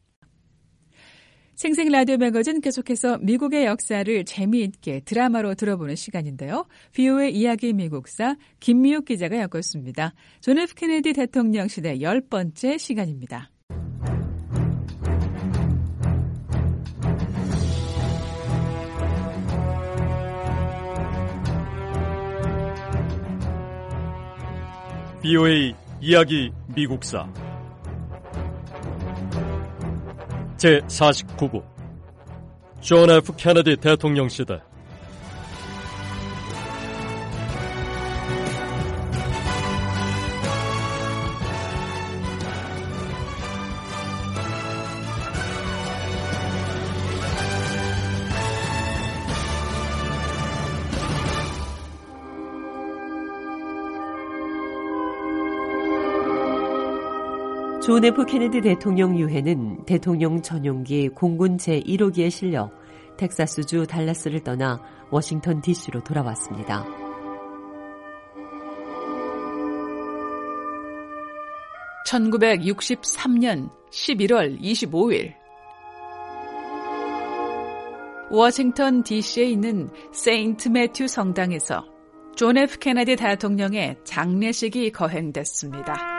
생생 라디오 매거진 계속해서 미국의 역사를 재미있게 드라마로 들어보는 시간인데요. 브이오에이 이야기 미국사 김미욱 기자가 엮었습니다. 존 에프 케네디 대통령 시대 열 번째 시간입니다. 브이오에이 이야기 미국사 제사십구 부 존 에프 케네디 대통령 시대. 존 에프 케네디 대통령 유해는 대통령 전용기 공군 제일 호기에 실려 텍사스주 달라스를 떠나 워싱턴 디씨로 돌아왔습니다. 천구백육십삼년 십일월 이십오일 워싱턴 디씨에 있는 세인트 매튜 성당에서 존 에프 케네디 대통령의 장례식이 거행됐습니다.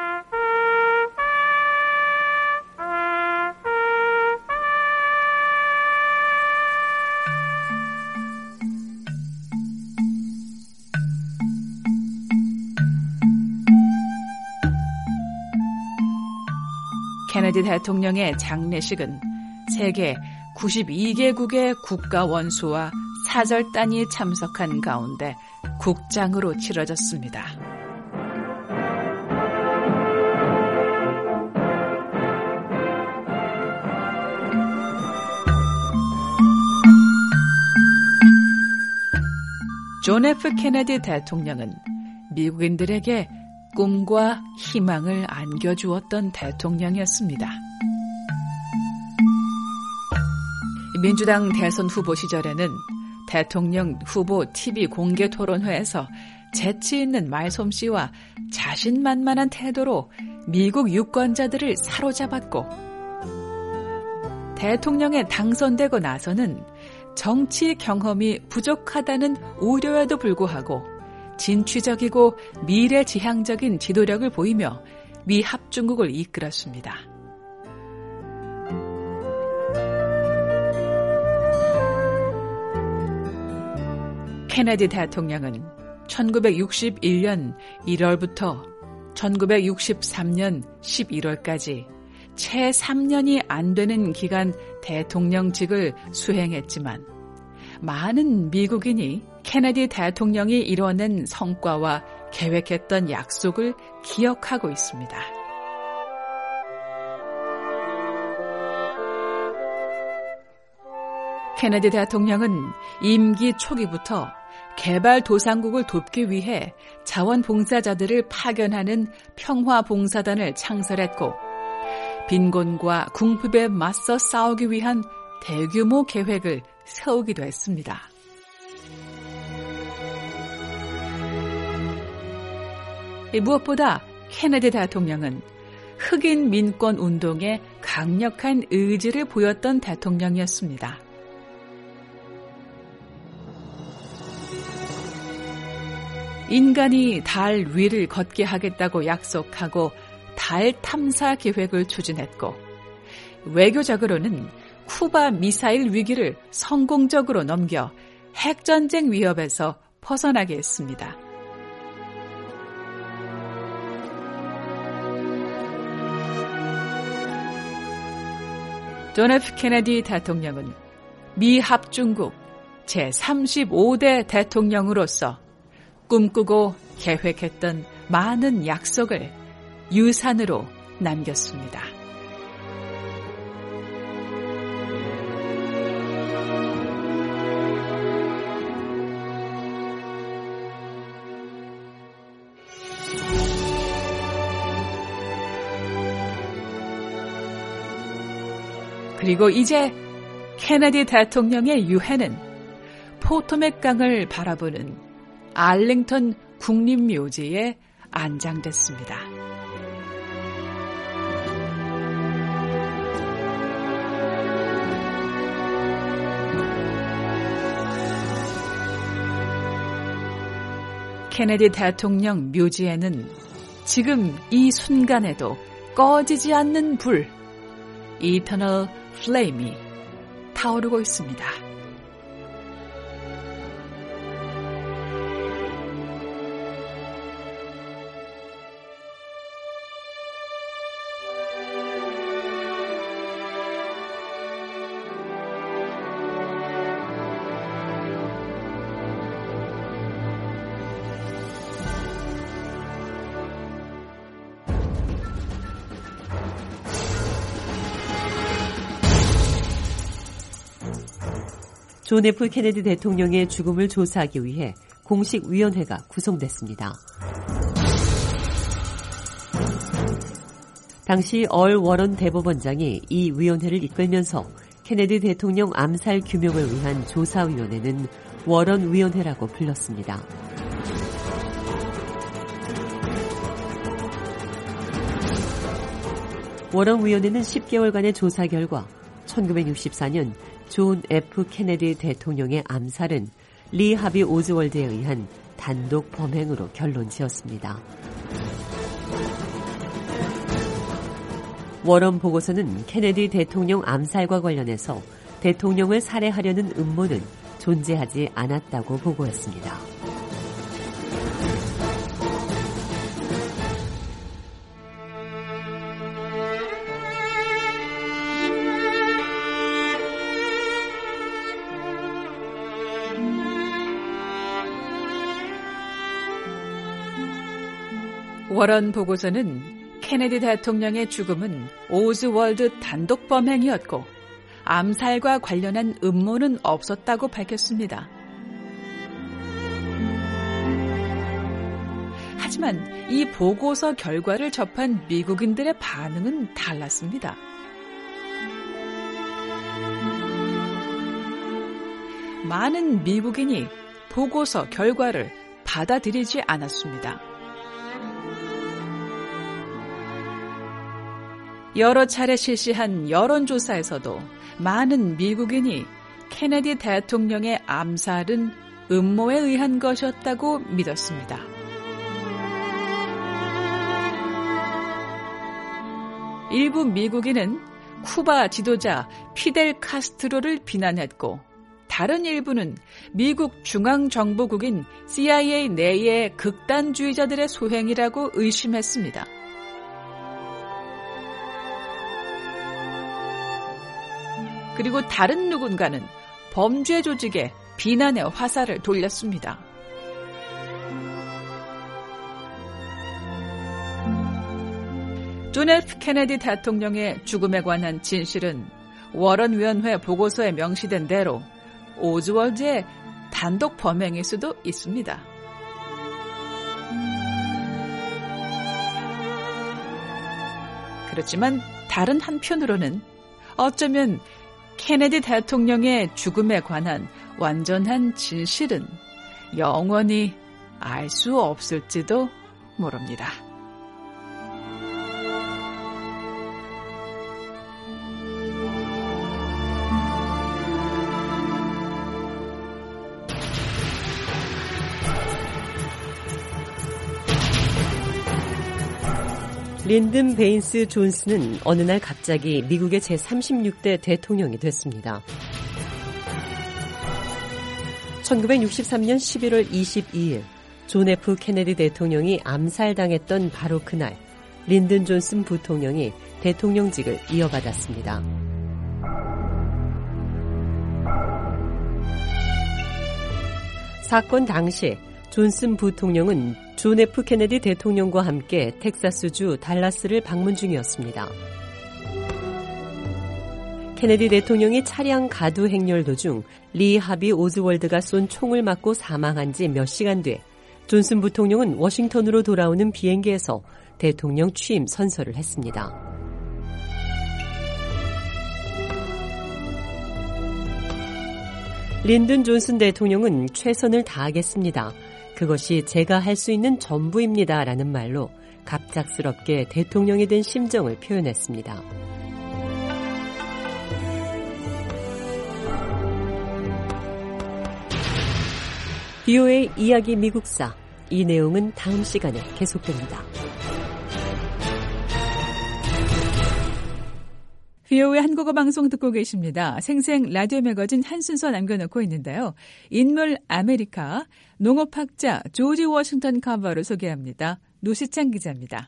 케네디 대통령의 장례식은 세계 구십이 개국의 국가 원수와 사절단이 참석한 가운데 국장으로 치러졌습니다. 존 에프 케네디 대통령은 미국인들에게 꿈과 희망을 안겨주었던 대통령이었습니다. 민주당 대선 후보 시절에는 대통령 후보 티비 공개 토론회에서 재치 있는 말솜씨와 자신만만한 태도로 미국 유권자들을 사로잡았고, 대통령에 당선되고 나서는 정치 경험이 부족하다는 우려에도 불구하고 진취적이고 미래지향적인 지도력을 보이며 미 합중국을 이끌었습니다. 케네디 대통령은 천구백육십일년 일월부터 천구백육십삼년 십일월까지 채 삼 년이 안 되는 기간 대통령직을 수행했지만 많은 미국인이 케네디 대통령이 이뤄낸 성과와 계획했던 약속을 기억하고 있습니다. 케네디 대통령은 임기 초기부터 개발도상국을 돕기 위해 자원봉사자들을 파견하는 평화봉사단을 창설했고, 빈곤과 궁핍에 맞서 싸우기 위한 대규모 계획을 세우기도 했습니다. 무엇보다 케네디 대통령은 흑인 민권 운동에 강력한 의지를 보였던 대통령이었습니다. 인간이 달 위를 걷게 하겠다고 약속하고 달 탐사 계획을 추진했고, 외교적으로는 쿠바 미사일 위기를 성공적으로 넘겨 핵전쟁 위협에서 벗어나게 했습니다. 존 에프 케네디 대통령은 미 합중국 제삼십오대 대통령으로서 꿈꾸고 계획했던 많은 약속을 유산으로 남겼습니다. 그리고 이제 케네디 대통령의 유해는 포토맥 강을 바라보는 알링턴 국립묘지에 안장됐습니다. 케네디 대통령 묘지에는 지금 이 순간에도 꺼지지 않는 불, 이터널 플레임이 타오르고 있습니다. 존 에프 케네디 대통령의 죽음을 조사하기 위해 공식 위원회가 구성됐습니다. 당시 얼 워런 대법원장이 이 위원회를 이끌면서 케네디 대통령 암살 규명을 위한 조사위원회는 워런 위원회라고 불렀습니다. 워런 위원회는 십 개월간의 조사 결과 천구백육십사 년 존 에프 케네디 대통령의 암살은 리 하비 오즈월드에 의한 단독 범행으로 결론 지었습니다. 워런 보고서는 케네디 대통령 암살과 관련해서 대통령을 살해하려는 음모는 존재하지 않았다고 보고했습니다. 워런 보고서는 케네디 대통령의 죽음은 오즈월드 단독 범행이었고 암살과 관련한 음모는 없었다고 밝혔습니다. 하지만 이 보고서 결과를 접한 미국인들의 반응은 달랐습니다. 많은 미국인이 보고서 결과를 받아들이지 않았습니다. 여러 차례 실시한 여론조사에서도 많은 미국인이 케네디 대통령의 암살은 음모에 의한 것이었다고 믿었습니다. 일부 미국인은 쿠바 지도자 피델 카스트로를 비난했고 다른 일부는 미국 중앙정보국인 씨아이에이 내의 극단주의자들의 소행이라고 의심했습니다. 그리고 다른 누군가는 범죄 조직에 비난의 화살을 돌렸습니다. 존 에프 케네디 대통령의 죽음에 관한 진실은 워런 위원회 보고서에 명시된 대로 오즈월드의 단독 범행일 수도 있습니다. 그렇지만 다른 한편으로는 어쩌면 케네디 대통령의 죽음에 관한 완전한 진실은 영원히 알 수 없을지도 모릅니다. 린든 베인스 존슨은 어느 날 갑자기 미국의 제삼십육 대 대통령이 됐습니다. 천구백육십삼 년 십일월 이십이일 존 에프 케네디 대통령이 암살당했던 바로 그날 린든 존슨 부통령이 대통령직을 이어받았습니다. 사건 당시 존슨 부통령은 존 에프 케네디 대통령과 함께 텍사스주 달라스를 방문 중이었습니다. 케네디 대통령이 차량 가두 행렬 도중 리 하비 오즈월드가 쏜 총을 맞고 사망한 지 몇 시간 뒤 존슨 부통령은 워싱턴으로 돌아오는 비행기에서 대통령 취임 선서를 했습니다. 린든 존슨 대통령은 최선을 다하겠습니다. 그것이 제가 할 수 있는 전부입니다. 라는 말로 갑작스럽게 대통령이 된 심정을 표현했습니다. 비오에이 이야기 미국사, 이 내용은 다음 시간에 계속됩니다. 비오에이 한국어 방송 듣고 계십니다. 생생 라디오 매거진 한 순서 남겨놓고 있는데요. 인물 아메리카, 농업학자 조지 워싱턴 카버를 소개합니다. 노시창 기자입니다.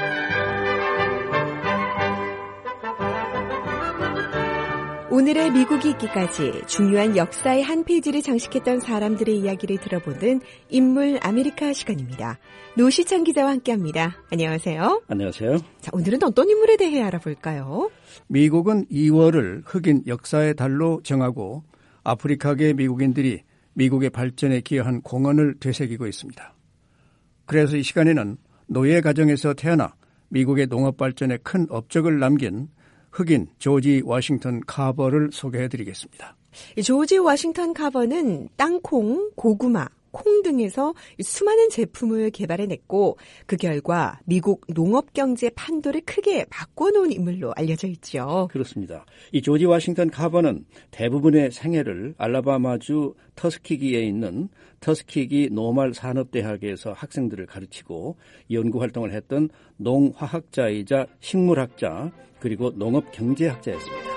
오늘의 미국이 있기까지 중요한 역사의 한 페이지를 장식했던 사람들의 이야기를 들어보는 인물 아메리카 시간입니다. 노시창 기자와 함께합니다. 안녕하세요. 안녕하세요. 자, 오늘은 어떤 인물에 대해 알아볼까요? 미국은 이월을 흑인 역사의 달로 정하고 아프리카계 미국인들이 미국의 발전에 기여한 공헌을 되새기고 있습니다. 그래서 이 시간에는 노예 가정에서 태어나 미국의 농업 발전에 큰 업적을 남긴 흑인 조지 워싱턴 카버를 소개해드리겠습니다. 조지 워싱턴 카버는 땅콩, 고구마, 콩 등에서 수많은 제품을 개발해냈고 그 결과 미국 농업 경제 판도를 크게 바꿔놓은 인물로 알려져 있죠. 그렇습니다. 이 조지 워싱턴 카버는 대부분의 생애를 알라바마주 터스키기에 있는 터스키기 노말 산업대학에서 학생들을 가르치고 연구활동을 했던 농화학자이자 식물학자 그리고 농업 경제학자였습니다.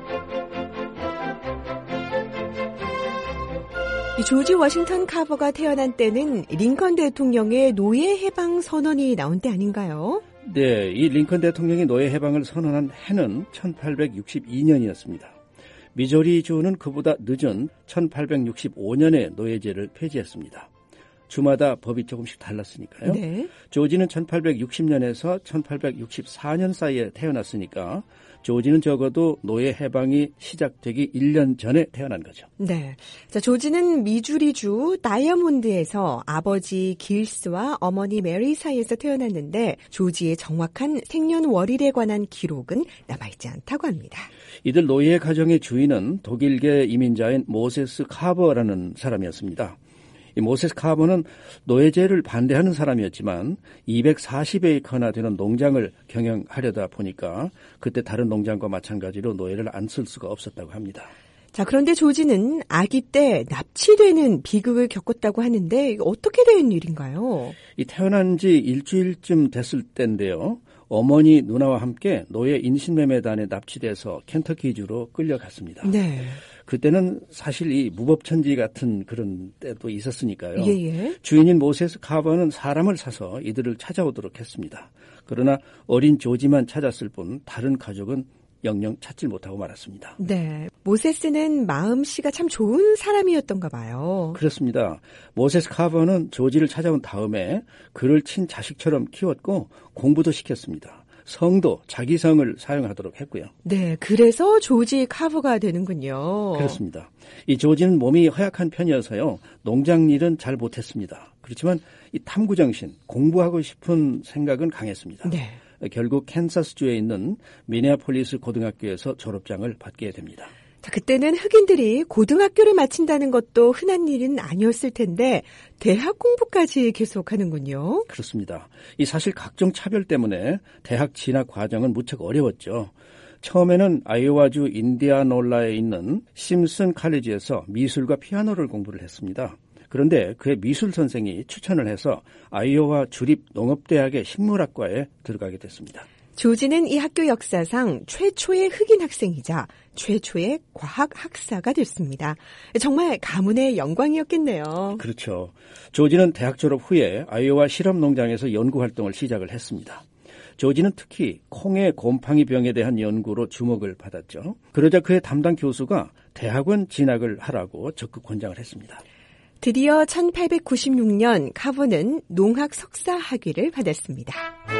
이 조지 워싱턴 카버가 태어난 때는 링컨 대통령의 노예 해방 선언이 나온 때 아닌가요? 네, 이 링컨 대통령이 노예 해방을 선언한 해는 천팔백육십이 년이었습니다. 미조리주는 그보다 늦은 천팔백육십오 년에 노예제를 폐지했습니다. 주마다 법이 조금씩 달랐으니까요. 네. 조지는 천팔백육십 년에서 천팔백육십사 년 사이에 태어났으니까 조지는 적어도 노예 해방이 시작되기 일 년 전에 태어난 거죠. 네. 자, 조지는 미주리주 다이아몬드에서 아버지 길스와 어머니 메리 사이에서 태어났는데 조지의 정확한 생년월일에 관한 기록은 남아있지 않다고 합니다. 이들 노예 가정의 주인은 독일계 이민자인 모세스 카버라는 사람이었습니다. 이 모세스 카버는 노예제를 반대하는 사람이었지만 이백사십 에이커나 되는 농장을 경영하려다 보니까 그때 다른 농장과 마찬가지로 노예를 안 쓸 수가 없었다고 합니다. 자, 그런데 조지는 아기 때 납치되는 비극을 겪었다고 하는데 이거 어떻게 된 일인가요? 이 태어난 지 일주일쯤 됐을 때인데요. 어머니 누나와 함께 노예 인신매매단에 납치돼서 켄터키주로 끌려갔습니다. 네. 그때는 사실 이 무법천지 같은 그런 때도 있었으니까요. 예예. 주인인 모세스 카버는 사람을 사서 이들을 찾아오도록 했습니다. 그러나 어린 조지만 찾았을 뿐 다른 가족은 영영 찾질 못하고 말았습니다. 네, 모세스는 마음씨가 참 좋은 사람이었던가 봐요. 그렇습니다. 모세스 카버는 조지를 찾아온 다음에 그를 친자식처럼 키웠고 공부도 시켰습니다. 성도, 자기 성을 사용하도록 했고요. 네, 그래서 조지 카버가 되는군요. 그렇습니다. 이 조지는 몸이 허약한 편이어서요. 농장 일은 잘 못했습니다. 그렇지만 이 탐구정신, 공부하고 싶은 생각은 강했습니다. 네. 결국 캔사스주에 있는 미네아폴리스 고등학교에서 졸업장을 받게 됩니다. 자, 그때는 흑인들이 고등학교를 마친다는 것도 흔한 일은 아니었을 텐데 대학 공부까지 계속하는군요. 그렇습니다. 이 사실 각종 차별 때문에 대학 진학 과정은 무척 어려웠죠. 처음에는 아이오와주 인디아놀라에 있는 심슨 칼리지에서 미술과 피아노를 공부를 했습니다. 그런데 그의 미술 선생이 추천을 해서 아이오와 주립 농업대학의 식물학과에 들어가게 됐습니다. 조지는 이 학교 역사상 최초의 흑인 학생이자 최초의 과학 학사가 됐습니다. 정말 가문의 영광이었겠네요. 그렇죠. 조지는 대학 졸업 후에 아이오와 실험 농장에서 연구 활동을 시작을 했습니다. 조지는 특히 콩의 곰팡이 병에 대한 연구로 주목을 받았죠. 그러자 그의 담당 교수가 대학원 진학을 하라고 적극 권장을 했습니다. 드디어 천팔백구십육 년 카버는 농학 석사 학위를 받았습니다.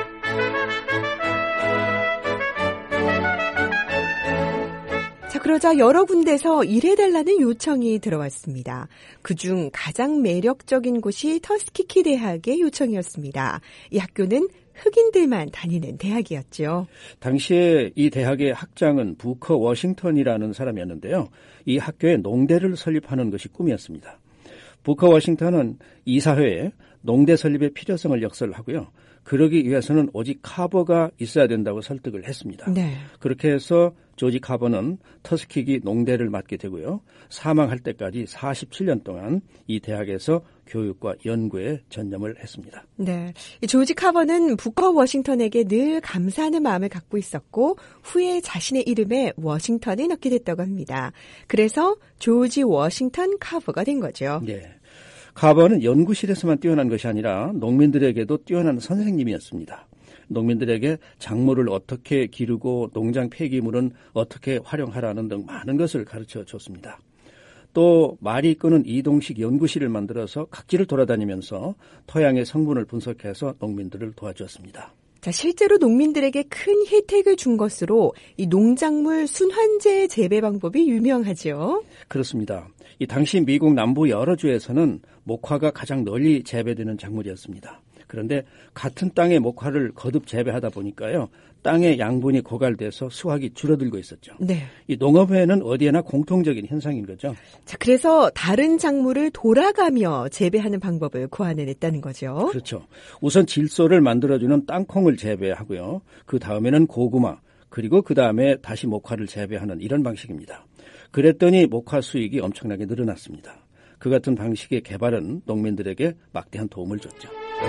자, 그러자 여러 군데서 일해달라는 요청이 들어왔습니다. 그중 가장 매력적인 곳이 터스키키 대학의 요청이었습니다. 이 학교는 흑인들만 다니는 대학이었죠. 당시에 이 대학의 학장은 부커 워싱턴이라는 사람이었는데요. 이 학교에 농대를 설립하는 것이 꿈이었습니다. 부커 워싱턴은 이사회에 농대 설립의 필요성을 역설하고요. 그러기 위해서는 오직 카버가 있어야 된다고 설득을 했습니다. 네. 그렇게 해서 조지 카버는 터스키기 농대를 맡게 되고요. 사망할 때까지 사십칠 년 동안 이 대학에서 교육과 연구에 전념을 했습니다. 네, 조지 카버는 부커 워싱턴에게 늘 감사하는 마음을 갖고 있었고 후에 자신의 이름에 워싱턴을 넣게 됐다고 합니다. 그래서 조지 워싱턴 카버가 된 거죠. 네. 카버는 연구실에서만 뛰어난 것이 아니라 농민들에게도 뛰어난 선생님이었습니다. 농민들에게 작물을 어떻게 기르고 농장 폐기물은 어떻게 활용하라는 등 많은 것을 가르쳐 줬습니다. 또 말이 이끄는 이동식 연구실을 만들어서 각지를 돌아다니면서 토양의 성분을 분석해서 농민들을 도와주었습니다. 자, 실제로 농민들에게 큰 혜택을 준 것으로 이 농작물 순환제 재배 방법이 유명하죠. 그렇습니다. 이 당시 미국 남부 여러 주에서는 목화가 가장 널리 재배되는 작물이었습니다. 그런데 같은 땅의 목화를 거듭 재배하다 보니까요. 땅의 양분이 고갈돼서 수확이 줄어들고 있었죠. 네. 이 농업에는 어디에나 공통적인 현상인 거죠. 자, 그래서 다른 작물을 돌아가며 재배하는 방법을 고안해냈다는 거죠. 그렇죠. 우선 질소를 만들어주는 땅콩을 재배하고요. 그 다음에는 고구마, 그리고 그 다음에 다시 목화를 재배하는 이런 방식입니다. 그랬더니 목화 수익이 엄청나게 늘어났습니다. 그 같은 방식의 개발은 농민들에게 막대한 도움을 줬죠.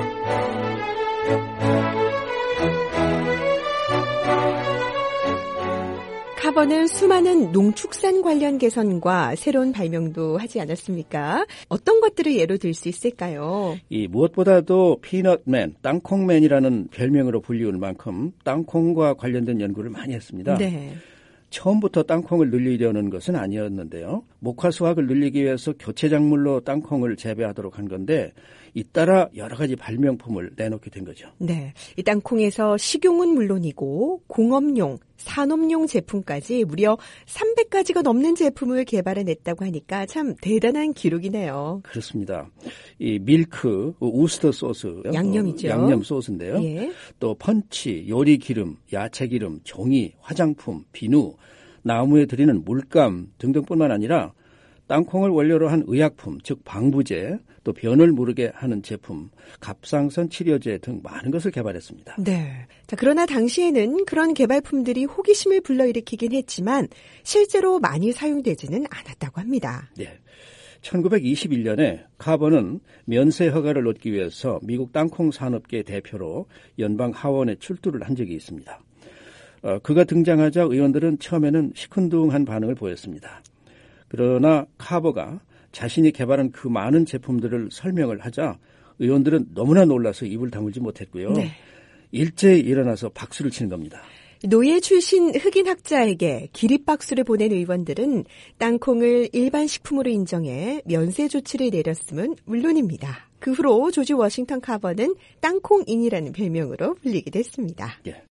카버는 수많은 농축산 관련 개선과 새로운 발명도 하지 않았습니까? 어떤 것들을 예로 들 수 있을까요? 이 무엇보다도 피넛맨, 땅콩맨이라는 별명으로 불리울 만큼 땅콩과 관련된 연구를 많이 했습니다. 네. 처음부터 땅콩을 늘리려는 것은 아니었는데요. 목화 수확을 늘리기 위해서 교체 작물로 땅콩을 재배하도록 한 건데 잇따라 여러 가지 발명품을 내놓게 된 거죠. 네, 이 땅콩에서 식용은 물론이고 공업용, 산업용 제품까지 무려 삼백 가지가 넘는 제품을 개발해냈다고 하니까 참 대단한 기록이네요. 그렇습니다. 이 밀크, 우스터 소스, 양념이죠. 양념 소스인데요. 예. 또 펀치, 요리 기름, 야채 기름, 종이, 화장품, 비누, 나무에 들이는 물감 등등뿐만 아니라 땅콩을 원료로 한 의약품, 즉 방부제, 또 변을 무르게 하는 제품, 갑상선 치료제 등 많은 것을 개발했습니다. 네. 자, 그러나 당시에는 그런 개발품들이 호기심을 불러일으키긴 했지만 실제로 많이 사용되지는 않았다고 합니다. 네. 천구백이십일 년에 카버는 면세 허가를 얻기 위해서 미국 땅콩 산업계 대표로 연방 하원에 출두를 한 적이 있습니다. 어, 그가 등장하자 의원들은 처음에는 시큰둥한 반응을 보였습니다. 그러나 카버가 자신이 개발한 그 많은 제품들을 설명을 하자 의원들은 너무나 놀라서 입을 다물지 못했고요. 네. 일제히 일어나서 박수를 치는 겁니다. 노예 출신 흑인 학자에게 기립박수를 보낸 의원들은 땅콩을 일반 식품으로 인정해 면세 조치를 내렸음은 물론입니다. 그 후로 조지 워싱턴 카버는 땅콩인이라는 별명으로 불리게 됐습니다. 예.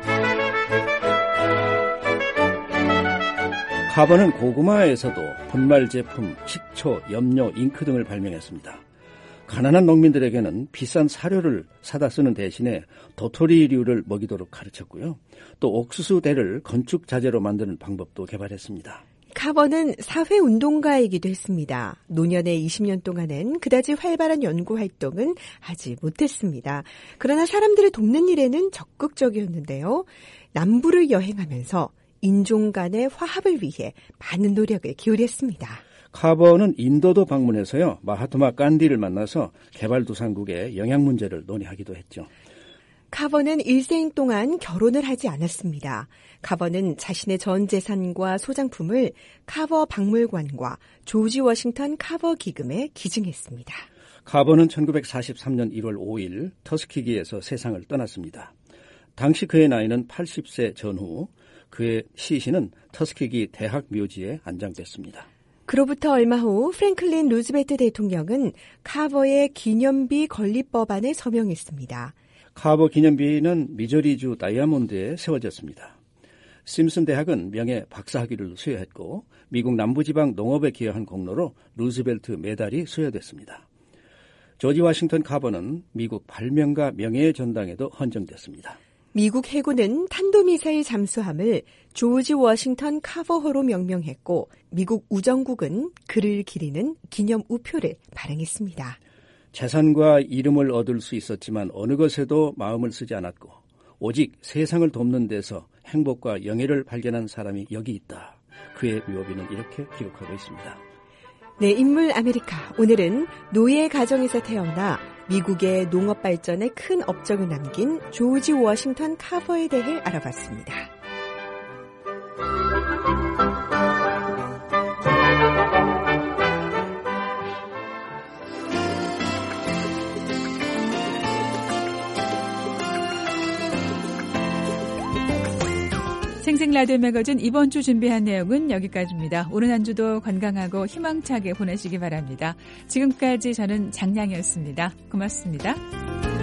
카버는 고구마에서도 분말 제품, 식초, 염료, 잉크 등을 발명했습니다. 가난한 농민들에게는 비싼 사료를 사다 쓰는 대신에 도토리류를 먹이도록 가르쳤고요. 또 옥수수대를 건축 자재로 만드는 방법도 개발했습니다. 카버는 사회운동가이기도 했습니다. 노년의 이십 년 동안은 그다지 활발한 연구 활동은 하지 못했습니다. 그러나 사람들을 돕는 일에는 적극적이었는데요. 남부를 여행하면서 인종 간의 화합을 위해 많은 노력을 기울였습니다. 카버는 인도도 방문해서요. 마하트마 간디를 만나서 개발도상국의 영양 문제를 논의하기도 했죠. 카버는 일생 동안 결혼을 하지 않았습니다. 카버는 자신의 전 재산과 소장품을 카버 박물관과 조지 워싱턴 카버 기금에 기증했습니다. 카버는 천구백사십삼 년 일월 오일 터스키기에서 세상을 떠났습니다. 당시 그의 나이는 팔십 세 전후 그의 시신은 터스키기 대학 묘지에 안장됐습니다. 그로부터 얼마 후 프랭클린 루즈벨트 대통령은 카버의 기념비 건립법안에 서명했습니다. 카버 기념비는 미저리주 다이아몬드에 세워졌습니다. 심슨 대학은 명예 박사학위를 수여했고 미국 남부지방 농업에 기여한 공로로 루즈벨트 메달이 수여됐습니다. 조지 워싱턴 카버는 미국 발명가 명예의 전당에도 헌정됐습니다. 미국 해군은 탄도미사일 잠수함을 조지 워싱턴 카버호로 명명했고 미국 우정국은 그를 기리는 기념 우표를 발행했습니다. 재산과 이름을 얻을 수 있었지만 어느 것에도 마음을 쓰지 않았고 오직 세상을 돕는 데서 행복과 영예를 발견한 사람이 여기 있다. 그의 묘비는 이렇게 기록하고 있습니다. 네, 인물 아메리카. 오늘은 노예 가정에서 태어나 미국의 농업 발전에 큰 업적을 남긴 조지 워싱턴 카버에 대해 알아봤습니다. 생생 라디오 매거진 이번 주 준비한 내용은 여기까지입니다. 오늘 한 주도 건강하고 희망차게 보내시기 바랍니다. 지금까지 저는 장량이었습니다. 고맙습니다.